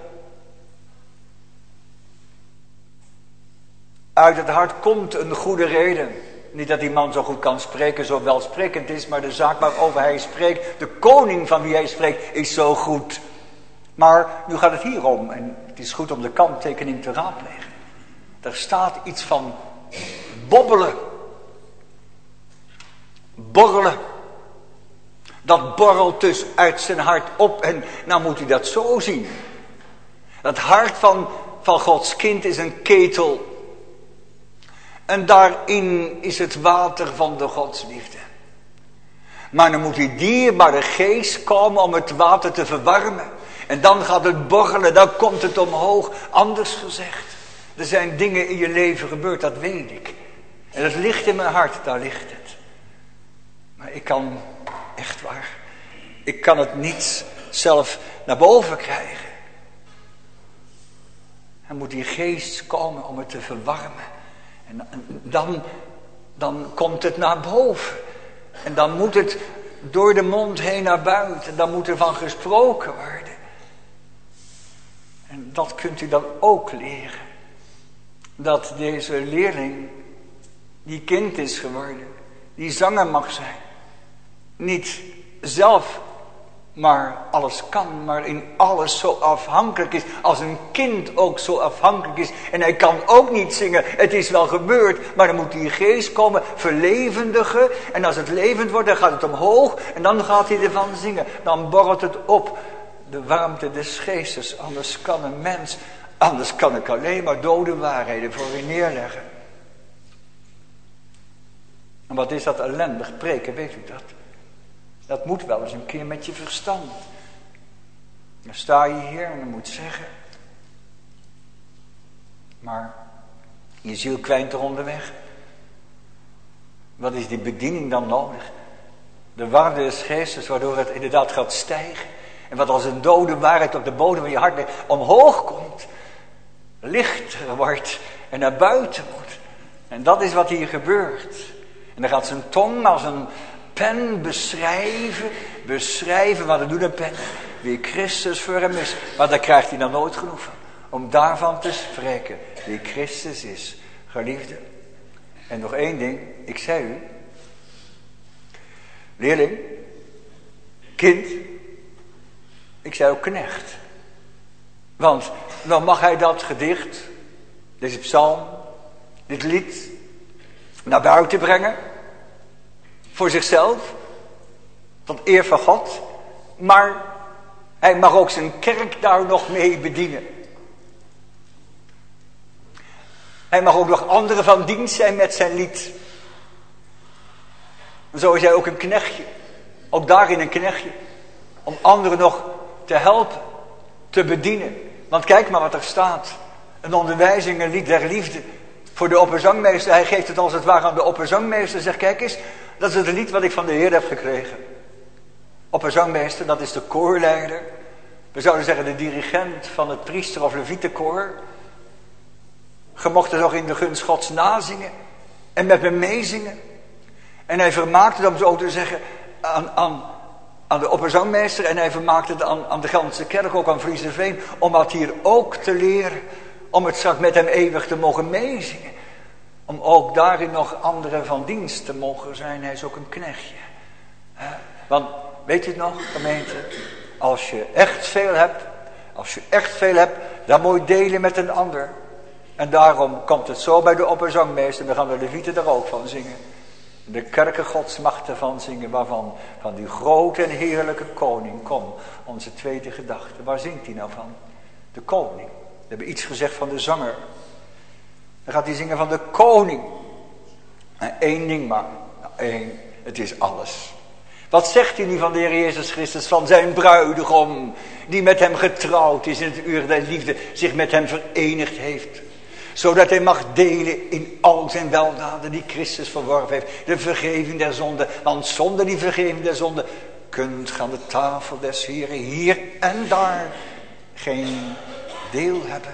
Uit het hart komt een goede reden. Niet dat die man zo goed kan spreken, zo welsprekend is, maar de zaak waarover hij spreekt, de koning van wie hij spreekt, is zo goed. Maar nu gaat het hier om, en het is goed om de kanttekening te raadplegen. Er staat iets van bobbelen. Borrelen. Dat borrelt dus uit zijn hart op, en nou moet u dat zo zien. Het hart van, van Gods kind is een ketel. En daarin is het water van de godsliefde. Maar dan moet die dierbare geest komen om het water te verwarmen. En dan gaat het borrelen, dan komt het omhoog. Anders gezegd, er zijn dingen in je leven gebeurd, dat weet ik. En het ligt in mijn hart, daar ligt het. Maar ik kan, echt waar, ik kan het niet zelf naar boven krijgen. Dan moet die geest komen om het te verwarmen. En dan, dan komt het naar boven. En dan moet het door de mond heen naar buiten. Dan moet er van gesproken worden. En dat kunt u dan ook leren. Dat deze leerling, die kind is geworden, die zanger mag zijn. Niet zelf maar alles kan, maar in alles zo afhankelijk is. Als een kind ook zo afhankelijk is. En hij kan ook niet zingen. Het is wel gebeurd, maar dan moet die geest komen, verlevendigen. En als het levend wordt, dan gaat het omhoog. En dan gaat hij ervan zingen. Dan borrelt het op. De warmte des geestes. Anders kan een mens, anders kan ik alleen maar dode waarheden voor u neerleggen. En wat is dat ellendig preken, weet u dat? Dat moet wel eens een keer met je verstand. Dan sta je hier en dan moet zeggen. Maar je ziel kwijnt er onderweg. Wat is die bediening dan nodig? De waarde des geestes waardoor het inderdaad gaat stijgen. En wat als een dode waarheid op de bodem van je hart omhoog komt. Lichter wordt en naar buiten moet. En dat is wat hier gebeurt. En dan gaat zijn tong als een pen beschrijven, beschrijven, wat doet een pen? Wie Christus voor hem is. Maar daar krijgt hij dan nooit genoeg van. Om daarvan te spreken, wie Christus is. Geliefde. En nog één ding, ik zei u, Leerling, kind, ik zei ook knecht. Want dan mag hij dat gedicht, deze psalm, dit lied, naar buiten brengen. Voor zichzelf, tot eer van God. Maar hij mag ook zijn kerk daar nog mee bedienen. Hij mag ook nog anderen van dienst zijn met zijn lied. Zo is hij ook een knechtje. Ook daarin een knechtje. Om anderen nog te helpen. Te bedienen. Want kijk maar wat er staat. Een onderwijzing, een lied der liefde. Voor de opperzangmeester. Hij geeft het als het ware aan de opperzangmeester. Zegt, kijk eens. Dat is het lied wat ik van de Heer heb gekregen. Opperzangmeester, dat is de koorleider. We zouden zeggen de dirigent van het priester- of levietenkoor. Je mocht er nog in de gunst Gods nazingen. En met me meezingen. En hij vermaakte het, om zo te zeggen, aan, aan, aan de opperzangmeester. En hij vermaakte het aan, aan de Gelderse kerk, ook aan Vriezenveen. Om dat hier ook te leren. Om het straks met hem eeuwig te mogen meezingen. Om ook daarin nog anderen van dienst te mogen zijn. Hij is ook een knechtje. Want, weet u het nog, gemeente? Als je echt veel hebt. Als je echt veel hebt, dan moet je delen met een ander. En daarom komt het zo bij de opperzangmeester. We gaan de levieten er ook van zingen. De kerken Gods mag ervan zingen. Waarvan? Van die grote en heerlijke koning. Kom, onze tweede gedachte. Waar zingt hij nou van? De koning. We hebben iets gezegd van de zanger. Dan gaat hij zingen van de koning. En één ding maar. Nou, één. Het is alles. Wat zegt hij nu van de Heer Jezus Christus? Van zijn bruidegom. Die met hem getrouwd is in het uur der liefde. Zich met hem verenigd heeft. Zodat hij mag delen in al zijn weldaden die Christus verworven heeft. De vergeving der zonde. Want zonder die vergeving der zonde kunt ge aan de tafel des Heren hier en daar geen deel hebben.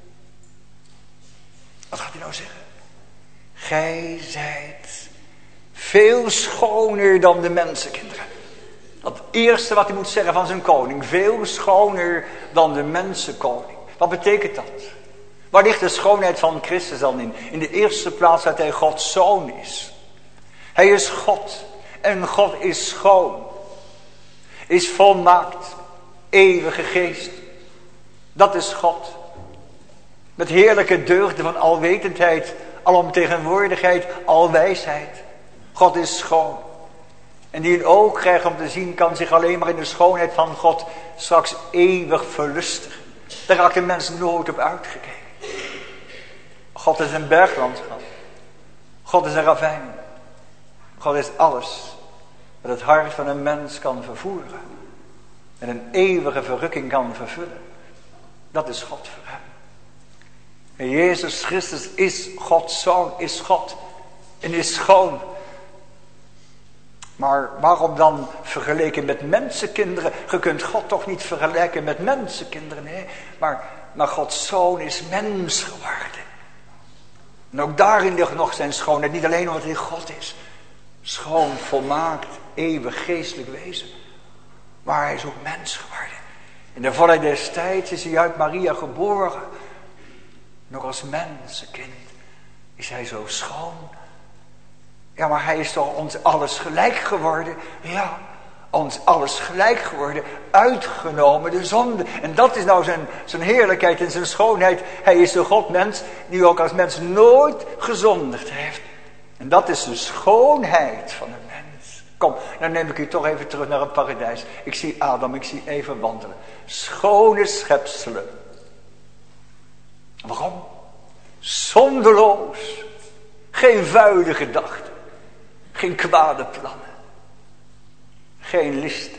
Wat gaat hij nou zeggen? Gij zijt veel schoner dan de mensenkinderen. Dat eerste wat hij moet zeggen van zijn koning. Veel schoner dan de mensenkoning. Wat betekent dat? Waar ligt de schoonheid van Christus dan in? In de eerste plaats dat hij Gods zoon is. Hij is God. En God is schoon. Is volmaakt. Eeuwige geest. Dat is God. Met heerlijke deugden van alwetendheid, alomtegenwoordigheid, alwijsheid. God is schoon. En die een oog krijgt om te zien, kan zich alleen maar in de schoonheid van God straks eeuwig verlustigen. Daar raakt de mens nooit op uitgekeken. God is een berglandschap. God is een ravijn. God is alles wat het hart van een mens kan vervoeren. En een eeuwige verrukking kan vervullen. Dat is God voor hem. En Jezus Christus is Gods zoon, is God en is schoon. Maar waarom dan vergeleken met mensenkinderen? Je kunt God toch niet vergelijken met mensenkinderen, nee. Maar, maar Gods zoon is mens geworden. En ook daarin ligt nog zijn schoonheid. Niet alleen omdat hij God is. Schoon, volmaakt, eeuwig, geestelijk wezen. Maar hij is ook mens geworden. In de volheid des tijds is hij uit Maria geboren. Nog als mensenkind is hij zo schoon. Ja, maar hij is toch ons alles gelijk geworden. Ja, ons alles gelijk geworden. Uitgenomen de zonde. En dat is nou zijn, zijn heerlijkheid en zijn schoonheid. Hij is de Godmens die ook als mens nooit gezondigd heeft. En dat is de schoonheid van een mens. Kom, dan neem ik u toch even terug naar het paradijs. Ik zie Adam, ik zie Eva wandelen. Schone schepselen. Waarom? Zonderloos. Geen vuile gedachten. Geen kwade plannen. Geen listen.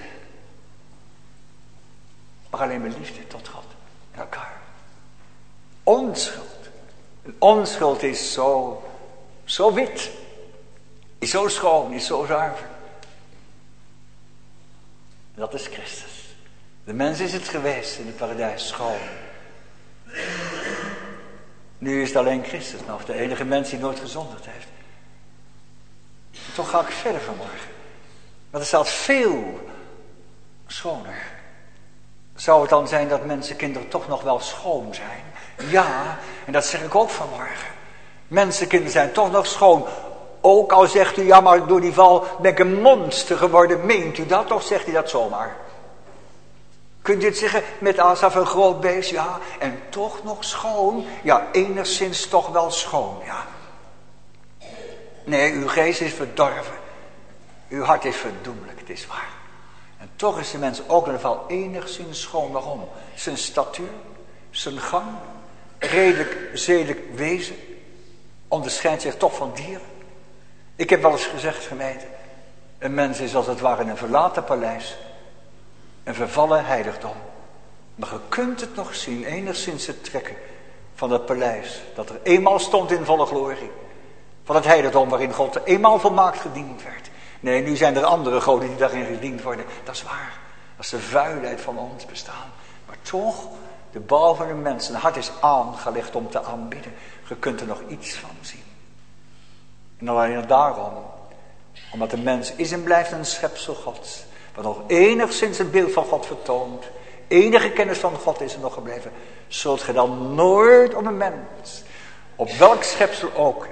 Maar alleen maar liefde tot God en elkaar. Onschuld. En onschuld is zo, zo wit. Is zo schoon, is zo zuiver. Dat is Christus. De mens is het geweest in het paradijs schoon. Nu is het alleen Christus nog, de enige mens die nooit gezondigd heeft. En toch ga ik verder vanmorgen. Want er staat veel schoner. Zou het dan zijn dat mensenkinderen toch nog wel schoon zijn? Ja, en dat zeg ik ook vanmorgen. Mensenkinderen zijn toch nog schoon. Ook al zegt u, ja maar door die val ben ik een monster geworden. Meent u dat of zegt u dat zomaar? Kunt u het zeggen met Asaf een groot beest? Ja, en toch nog schoon? Ja, enigszins toch wel schoon, ja. Nee, uw geest is verdorven. Uw hart is verdoemelijk, het is waar. En toch is de mens ook in ieder geval enigszins schoon. Waarom? Zijn statuur, zijn gang, redelijk, zedelijk wezen, onderscheidt zich toch van dieren. Ik heb wel eens gezegd, gemeente, een mens is als het ware een verlaten paleis, een vervallen heiligdom. Maar je kunt het nog zien, enigszins het trekken van het paleis, dat er eenmaal stond in volle glorie. Van het heiligdom waarin God eenmaal volmaakt gediend werd. Nee, nu zijn er andere goden die daarin gediend worden. Dat is waar. Dat is de vuilheid van ons bestaan. Maar toch, de bouw van een mens, zijn hart is aangelegd om te aanbidden. Je kunt er nog iets van zien. En alleen daarom, omdat de mens is en blijft een schepsel Gods, wat nog enigszins het beeld van God vertoont, enige kennis van God is er nog gebleven, zult je dan nooit op een mens, op welk schepsel ook,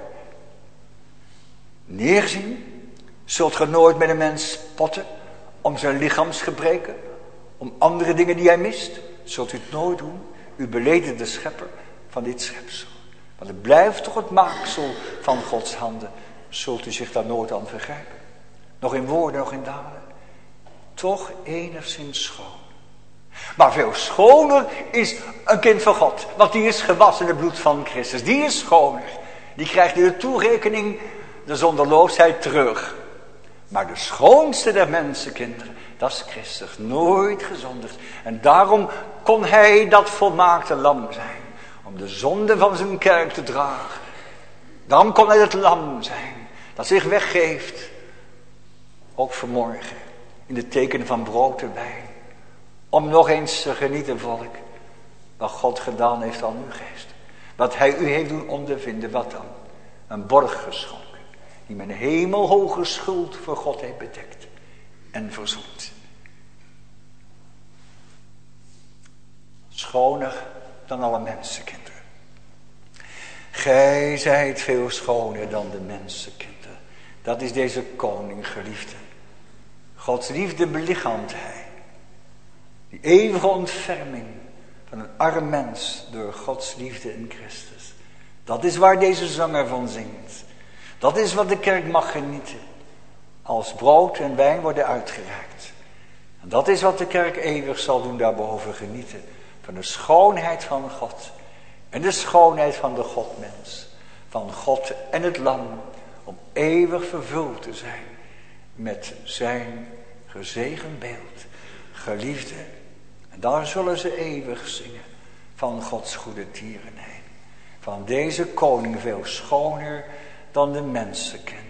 neerzien. Zult je nooit met een mens spotten om zijn lichaamsgebreken, om andere dingen die hij mist. Zult u het nooit doen. U beledigt de schepper van dit schepsel. Want het blijft toch het maaksel van Gods handen. Zult u zich daar nooit aan vergrijpen. Nog in woorden, nog in daden. Toch enigszins schoon. Maar veel schoner is een kind van God. Want die is gewassen in het bloed van Christus. Die is schoner. Die krijgt in de toerekening de zonderloosheid terug. Maar de schoonste der mensenkinderen, dat is Christus, nooit gezondigd. En daarom kon hij dat volmaakte lam zijn, om de zonde van zijn kerk te dragen. Daarom kon hij het lam zijn, dat zich weggeeft, ook vanmorgen, in de tekenen van brood en wijn. Om nog eens te genieten, volk, wat God gedaan heeft aan uw geest. Wat hij u heeft doen ondervinden, wat dan? Een borg geschonken. Die mijn hemelhoge schuld voor God heeft bedekt en verzoend. Schoner dan alle mensenkinderen. Gij zijt veel schoner dan de mensenkinderen. Dat is deze koning, geliefde. Gods liefde belichaamt hij. Die eeuwige ontferming van een arm mens door Gods liefde in Christus. Dat is waar deze zanger van zingt. Dat is wat de kerk mag genieten. Als brood en wijn worden uitgereikt. En dat is wat de kerk eeuwig zal doen daarboven genieten. Van de schoonheid van God. En de schoonheid van de Godmens. Van God en het lam. Om eeuwig vervuld te zijn. Met zijn gezegend beeld. Geliefde. En daar zullen ze eeuwig zingen. Van Gods goede tierenheid. Van deze koning veel schoner dan de mensenkinderen.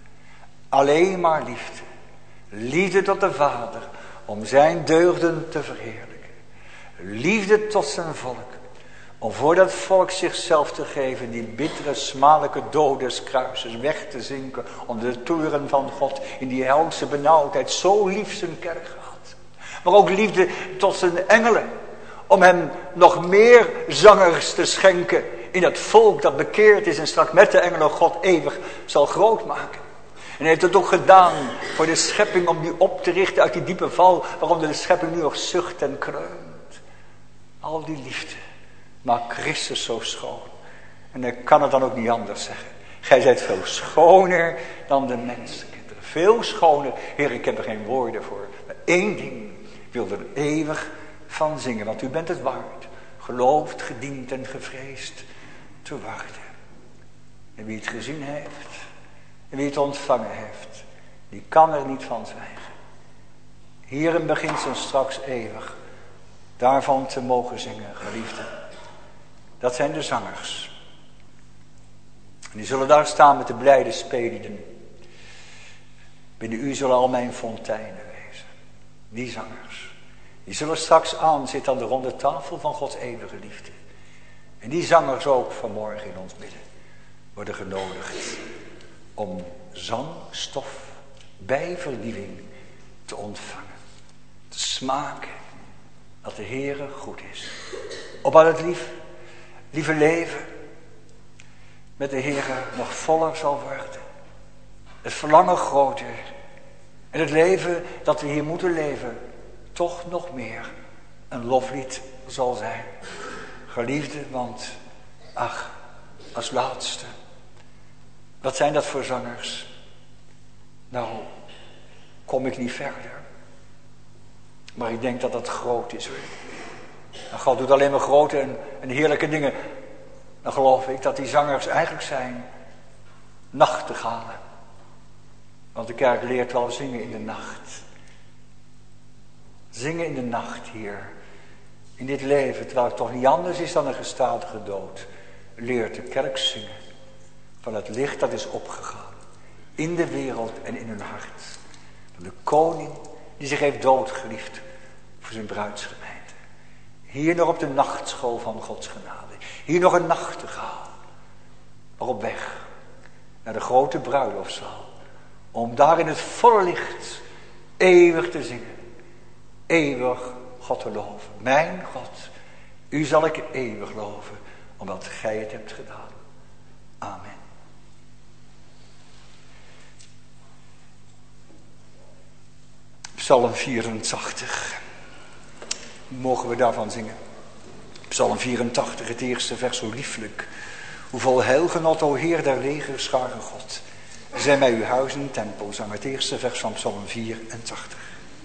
Alleen maar liefde. Liefde tot de Vader. Om zijn deugden te verheerlijken. Liefde tot zijn volk. Om voor dat volk zichzelf te geven. Die bittere, smadelijke dood des kruises weg te zinken. Onder de toeren van God. In die helse benauwdheid. Zo lief zijn kerk gehad. Maar ook liefde tot zijn engelen. Om hem nog meer zangers te schenken. In dat volk dat bekeerd is en straks met de engelen God eeuwig zal groot maken. En hij heeft het ook gedaan voor de schepping om die op te richten uit die diepe val. Waarom de schepping nu nog zucht en kreunt. Al die liefde maakt Christus zo schoon. En ik kan het dan ook niet anders zeggen. Gij zijt veel schoner dan de mensenkinderen. Veel schoner. Heer, ik heb er geen woorden voor. Maar één ding. Ik wil er eeuwig van zingen. Want u bent het waard. Geloofd, gediend en gevreesd te wachten. En wie het gezien heeft, en wie het ontvangen heeft, die kan er niet van zwijgen. Hierin begint ze straks eeuwig daarvan te mogen zingen, geliefde. Dat zijn de zangers. En die zullen daar staan met de blijde speliden. Binnen u zullen al mijn fonteinen wezen. Die zangers. Die zullen straks aanzitten aan de ronde tafel van Gods eeuwige liefde. En die zangers ook vanmorgen in ons midden worden genodigd om zangstof bij vernieuwing te ontvangen. Te smaken dat de Heere goed is. Opdat het lief, lieve leven met de Heere nog voller zal worden. het verlangen groter. En het leven dat we hier moeten leven, toch nog meer een loflied zal zijn. Geliefde, want, ach, als laatste, wat zijn dat voor zangers? Nou, kom ik niet verder. Maar ik denk dat dat groot is hoor. En God doet alleen maar grote en, en heerlijke dingen. Dan geloof ik dat die zangers eigenlijk zijn nachtegalen. Want de kerk leert wel zingen in de nacht. Zingen in de nacht hier. In dit leven, terwijl het toch niet anders is dan een gestadige dood. Leert de kerk zingen. Van het licht dat is opgegaan. In de wereld en in hun hart. Van de koning die zich heeft doodgeliefd voor zijn bruidsgemeente. Hier nog op de nachtschool van Gods genade. Hier nog een nachtegaal. Maar op weg naar de grote bruiloftzaal. Om daar in het volle licht eeuwig te zingen. Eeuwig God te loven. Mijn God, u zal ik eeuwig loven. Omdat gij het hebt gedaan. Amen. Psalm vierentachtig. Mogen we daarvan zingen? Psalm vierentachtig, het eerste vers, zo lieflijk. Hoeveel heilgenot, o Heer der legerscharen God. Zijn mij uw huis en tempel, zang het eerste vers van Psalm vierentachtig.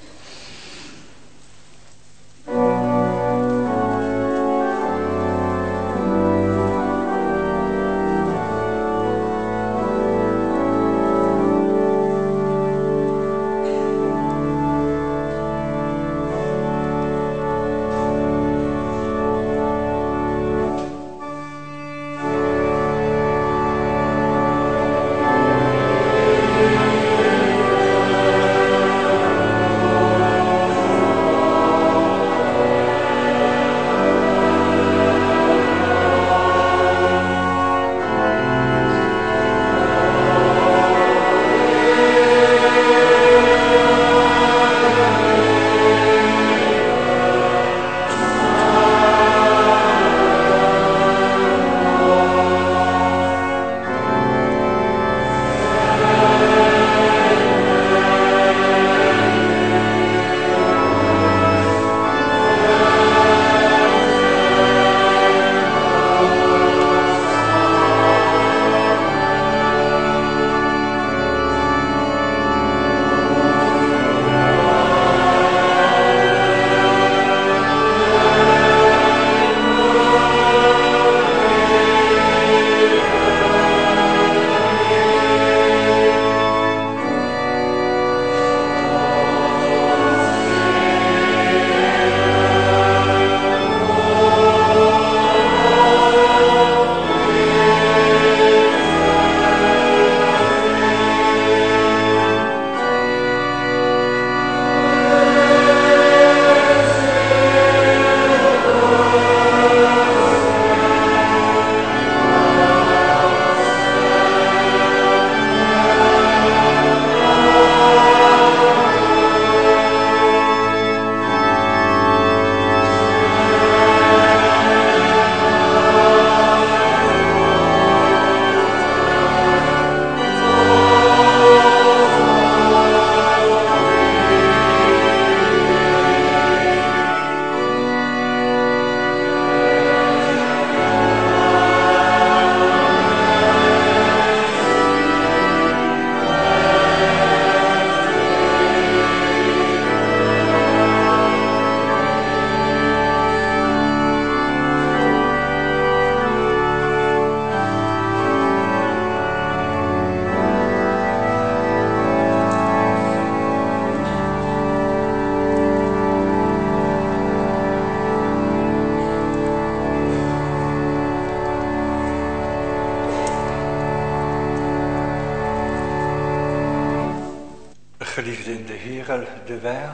Geliefde in de Heere, dewijl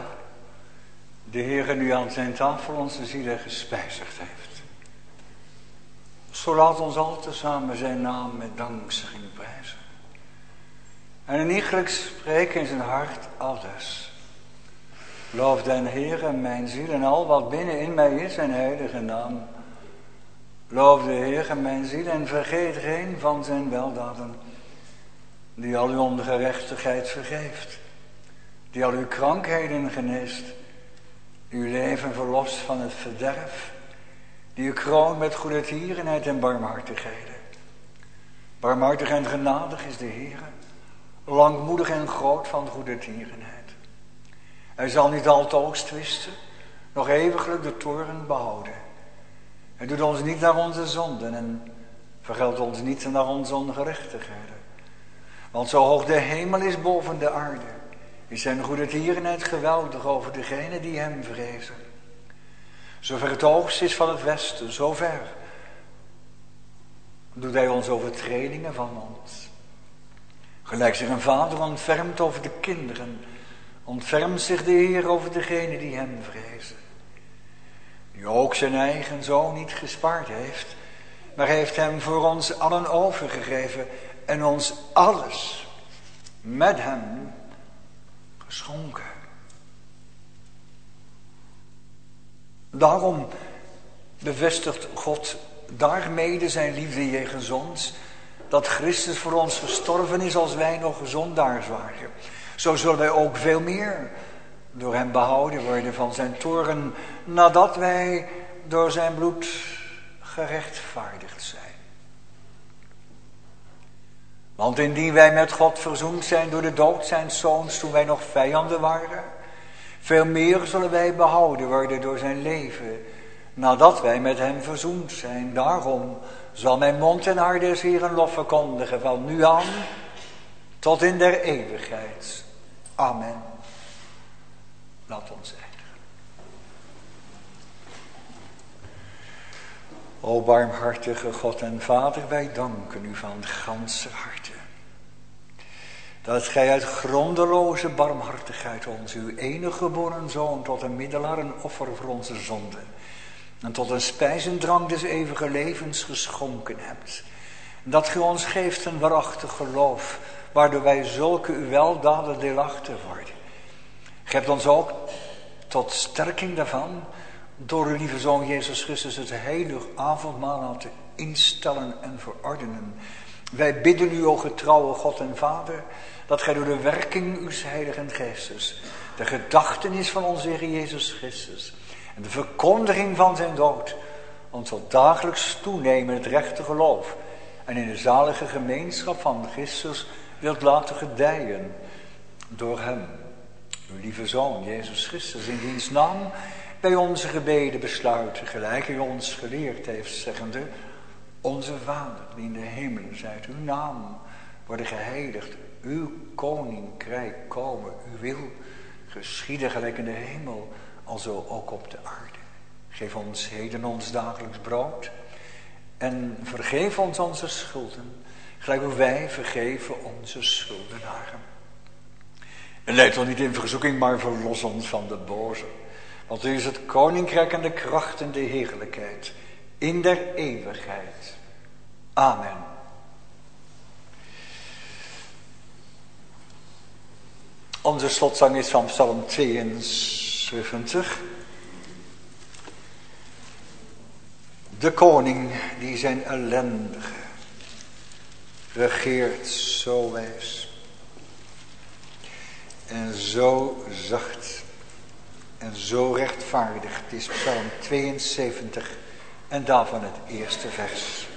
de Heere nu aan zijn tafel onze zielen gespijzigd heeft. Zo laat ons al tezamen zijn naam met dankzegging prijzen. En eniegelijk spreken in zijn hart aldus. Loof den Heere, mijn ziel en al wat binnenin mij is, zijn heilige naam. Loof de Heere, mijn ziel en vergeet geen van zijn weldaden. die al uw ongerechtigheid vergeeft, die al uw krankheden geneest, die uw leven verlost van het verderf, die u kroont met goedertierenheid en barmhartigheden. Barmhartig en genadig is de Heer, langmoedig en groot van goedertierenheid. Hij zal niet altoos twisten, nog eeuwiglijk de toorn behouden. Hij doet ons niet naar onze zonden en vergeldt ons niet naar onze ongerechtigheden. Want zo hoog de hemel is boven de aarde, is zijn goedertierenheid geweldig over degenen die hem vrezen. Zover het oogst is van het westen, zover doet hij ons overtredingen van ons. Gelijk zich een vader ontfermt over de kinderen, ontfermt zich de Heer over degenen die hem vrezen. Die ook zijn eigen zoon niet gespaard heeft, maar heeft hem voor ons allen overgegeven en ons alles met hem geschonken. Daarom bevestigt God daarmede zijn liefde jegens ons, dat Christus voor ons gestorven is als wij nog zondaars waren. Zo zullen wij ook veel meer door hem behouden worden van zijn toorn, nadat wij door zijn bloed gerechtvaardigd zijn. Want indien wij met God verzoend zijn door de dood zijns zoons toen wij nog vijanden waren, veel meer zullen wij behouden worden door zijn leven, nadat wij met hem verzoend zijn. Daarom zal mijn mond en hart des Heeren lof verkondigen van nu aan tot in der eeuwigheid. Amen. Laat ons eindigen. O barmhartige God en Vader, wij danken u van ganser harte dat gij uit grondeloze barmhartigheid ons uw enige geboren zoon tot een middelaar en offer voor onze zonden en tot een spijs en drank des eeuwige levens geschonken hebt. Dat gij ons geeft een waarachtig geloof, waardoor wij zulke uw weldaden deelachtig worden. Gij hebt ons ook tot sterking daarvan door uw lieve Zoon Jezus Christus het heilig avondmaal laten instellen en verordenen. Wij bidden u, o getrouwe God en Vader, dat gij door de werking uws heiligen geestes de gedachtenis van onze Heer Jezus Christus en de verkondiging van zijn dood ons tot dagelijks toenemen in het rechte geloof en in de zalige gemeenschap van Christus wilt laten gedijen door hem, uw lieve Zoon Jezus Christus, in diens naam bij onze gebeden besluiten, gelijk u ons geleerd heeft, zeggende: Onze Vader, die in de hemelen zijt, uw naam worden geheiligd, uw koninkrijk komen, uw wil geschieden gelijk in de hemel, alzo ook op de aarde. Geef ons heden ons dagelijks brood en vergeef ons onze schulden, gelijk hoe wij vergeven onze schuldenaren. En leid ons niet in verzoeking, maar verlos ons van de boze. Want u is het koninkrijk en de kracht en de heerlijkheid in der eeuwigheid. Amen. Onze slotzang is van Psalm tweeënzeventig. De koning die zijn ellendige regeert zo wijs en zo zacht en zo rechtvaardig. Het is Psalm tweeënzeventig en daarvan het eerste vers.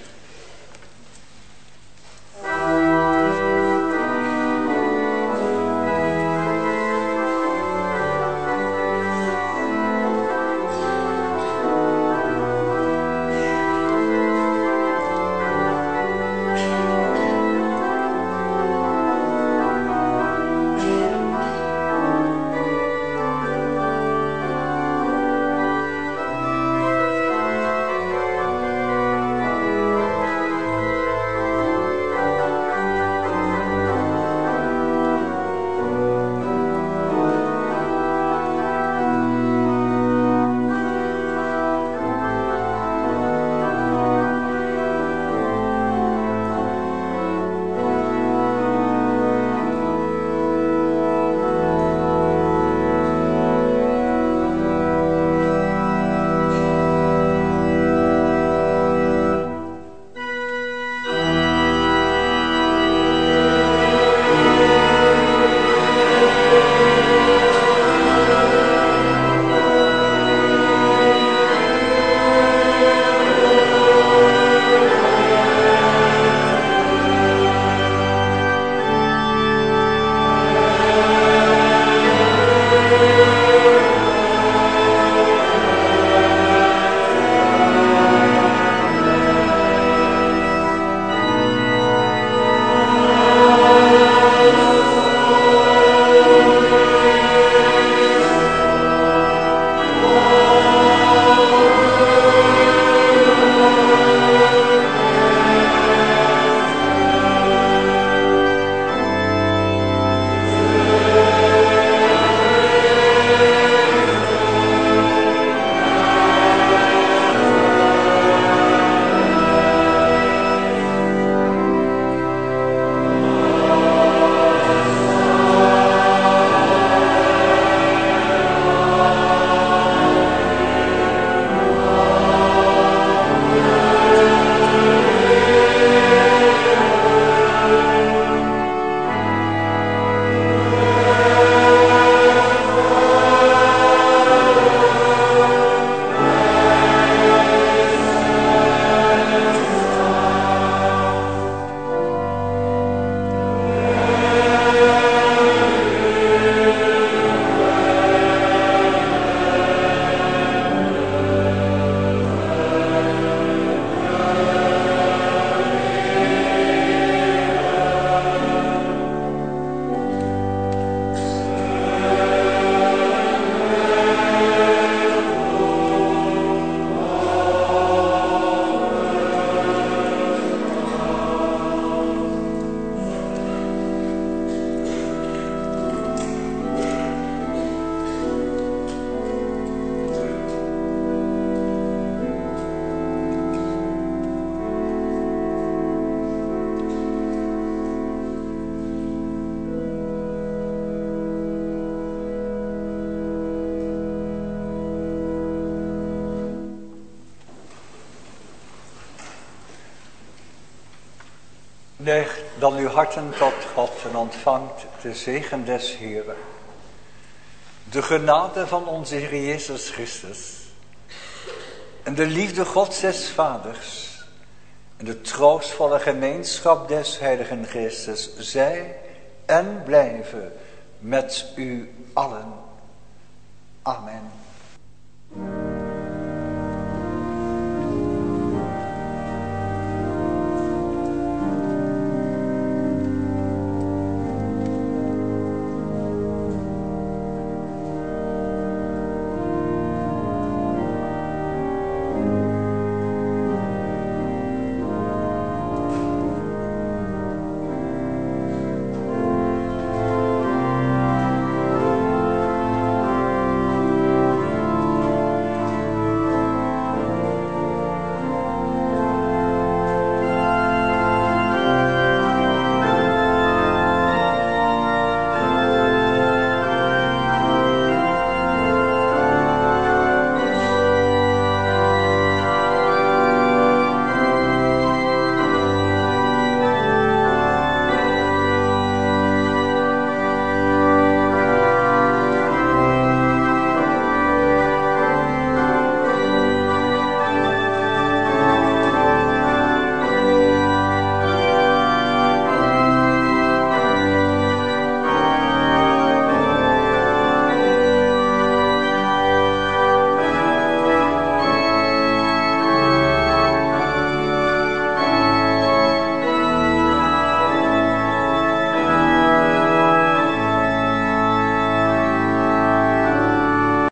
Leg dan uw harten tot God en ontvangt de zegen des Heeren. De genade van onze Heer Jezus Christus en de liefde Gods des Vaders en de troostvolle gemeenschap des Heiligen Geestes zij en blijven met u allen. Amen.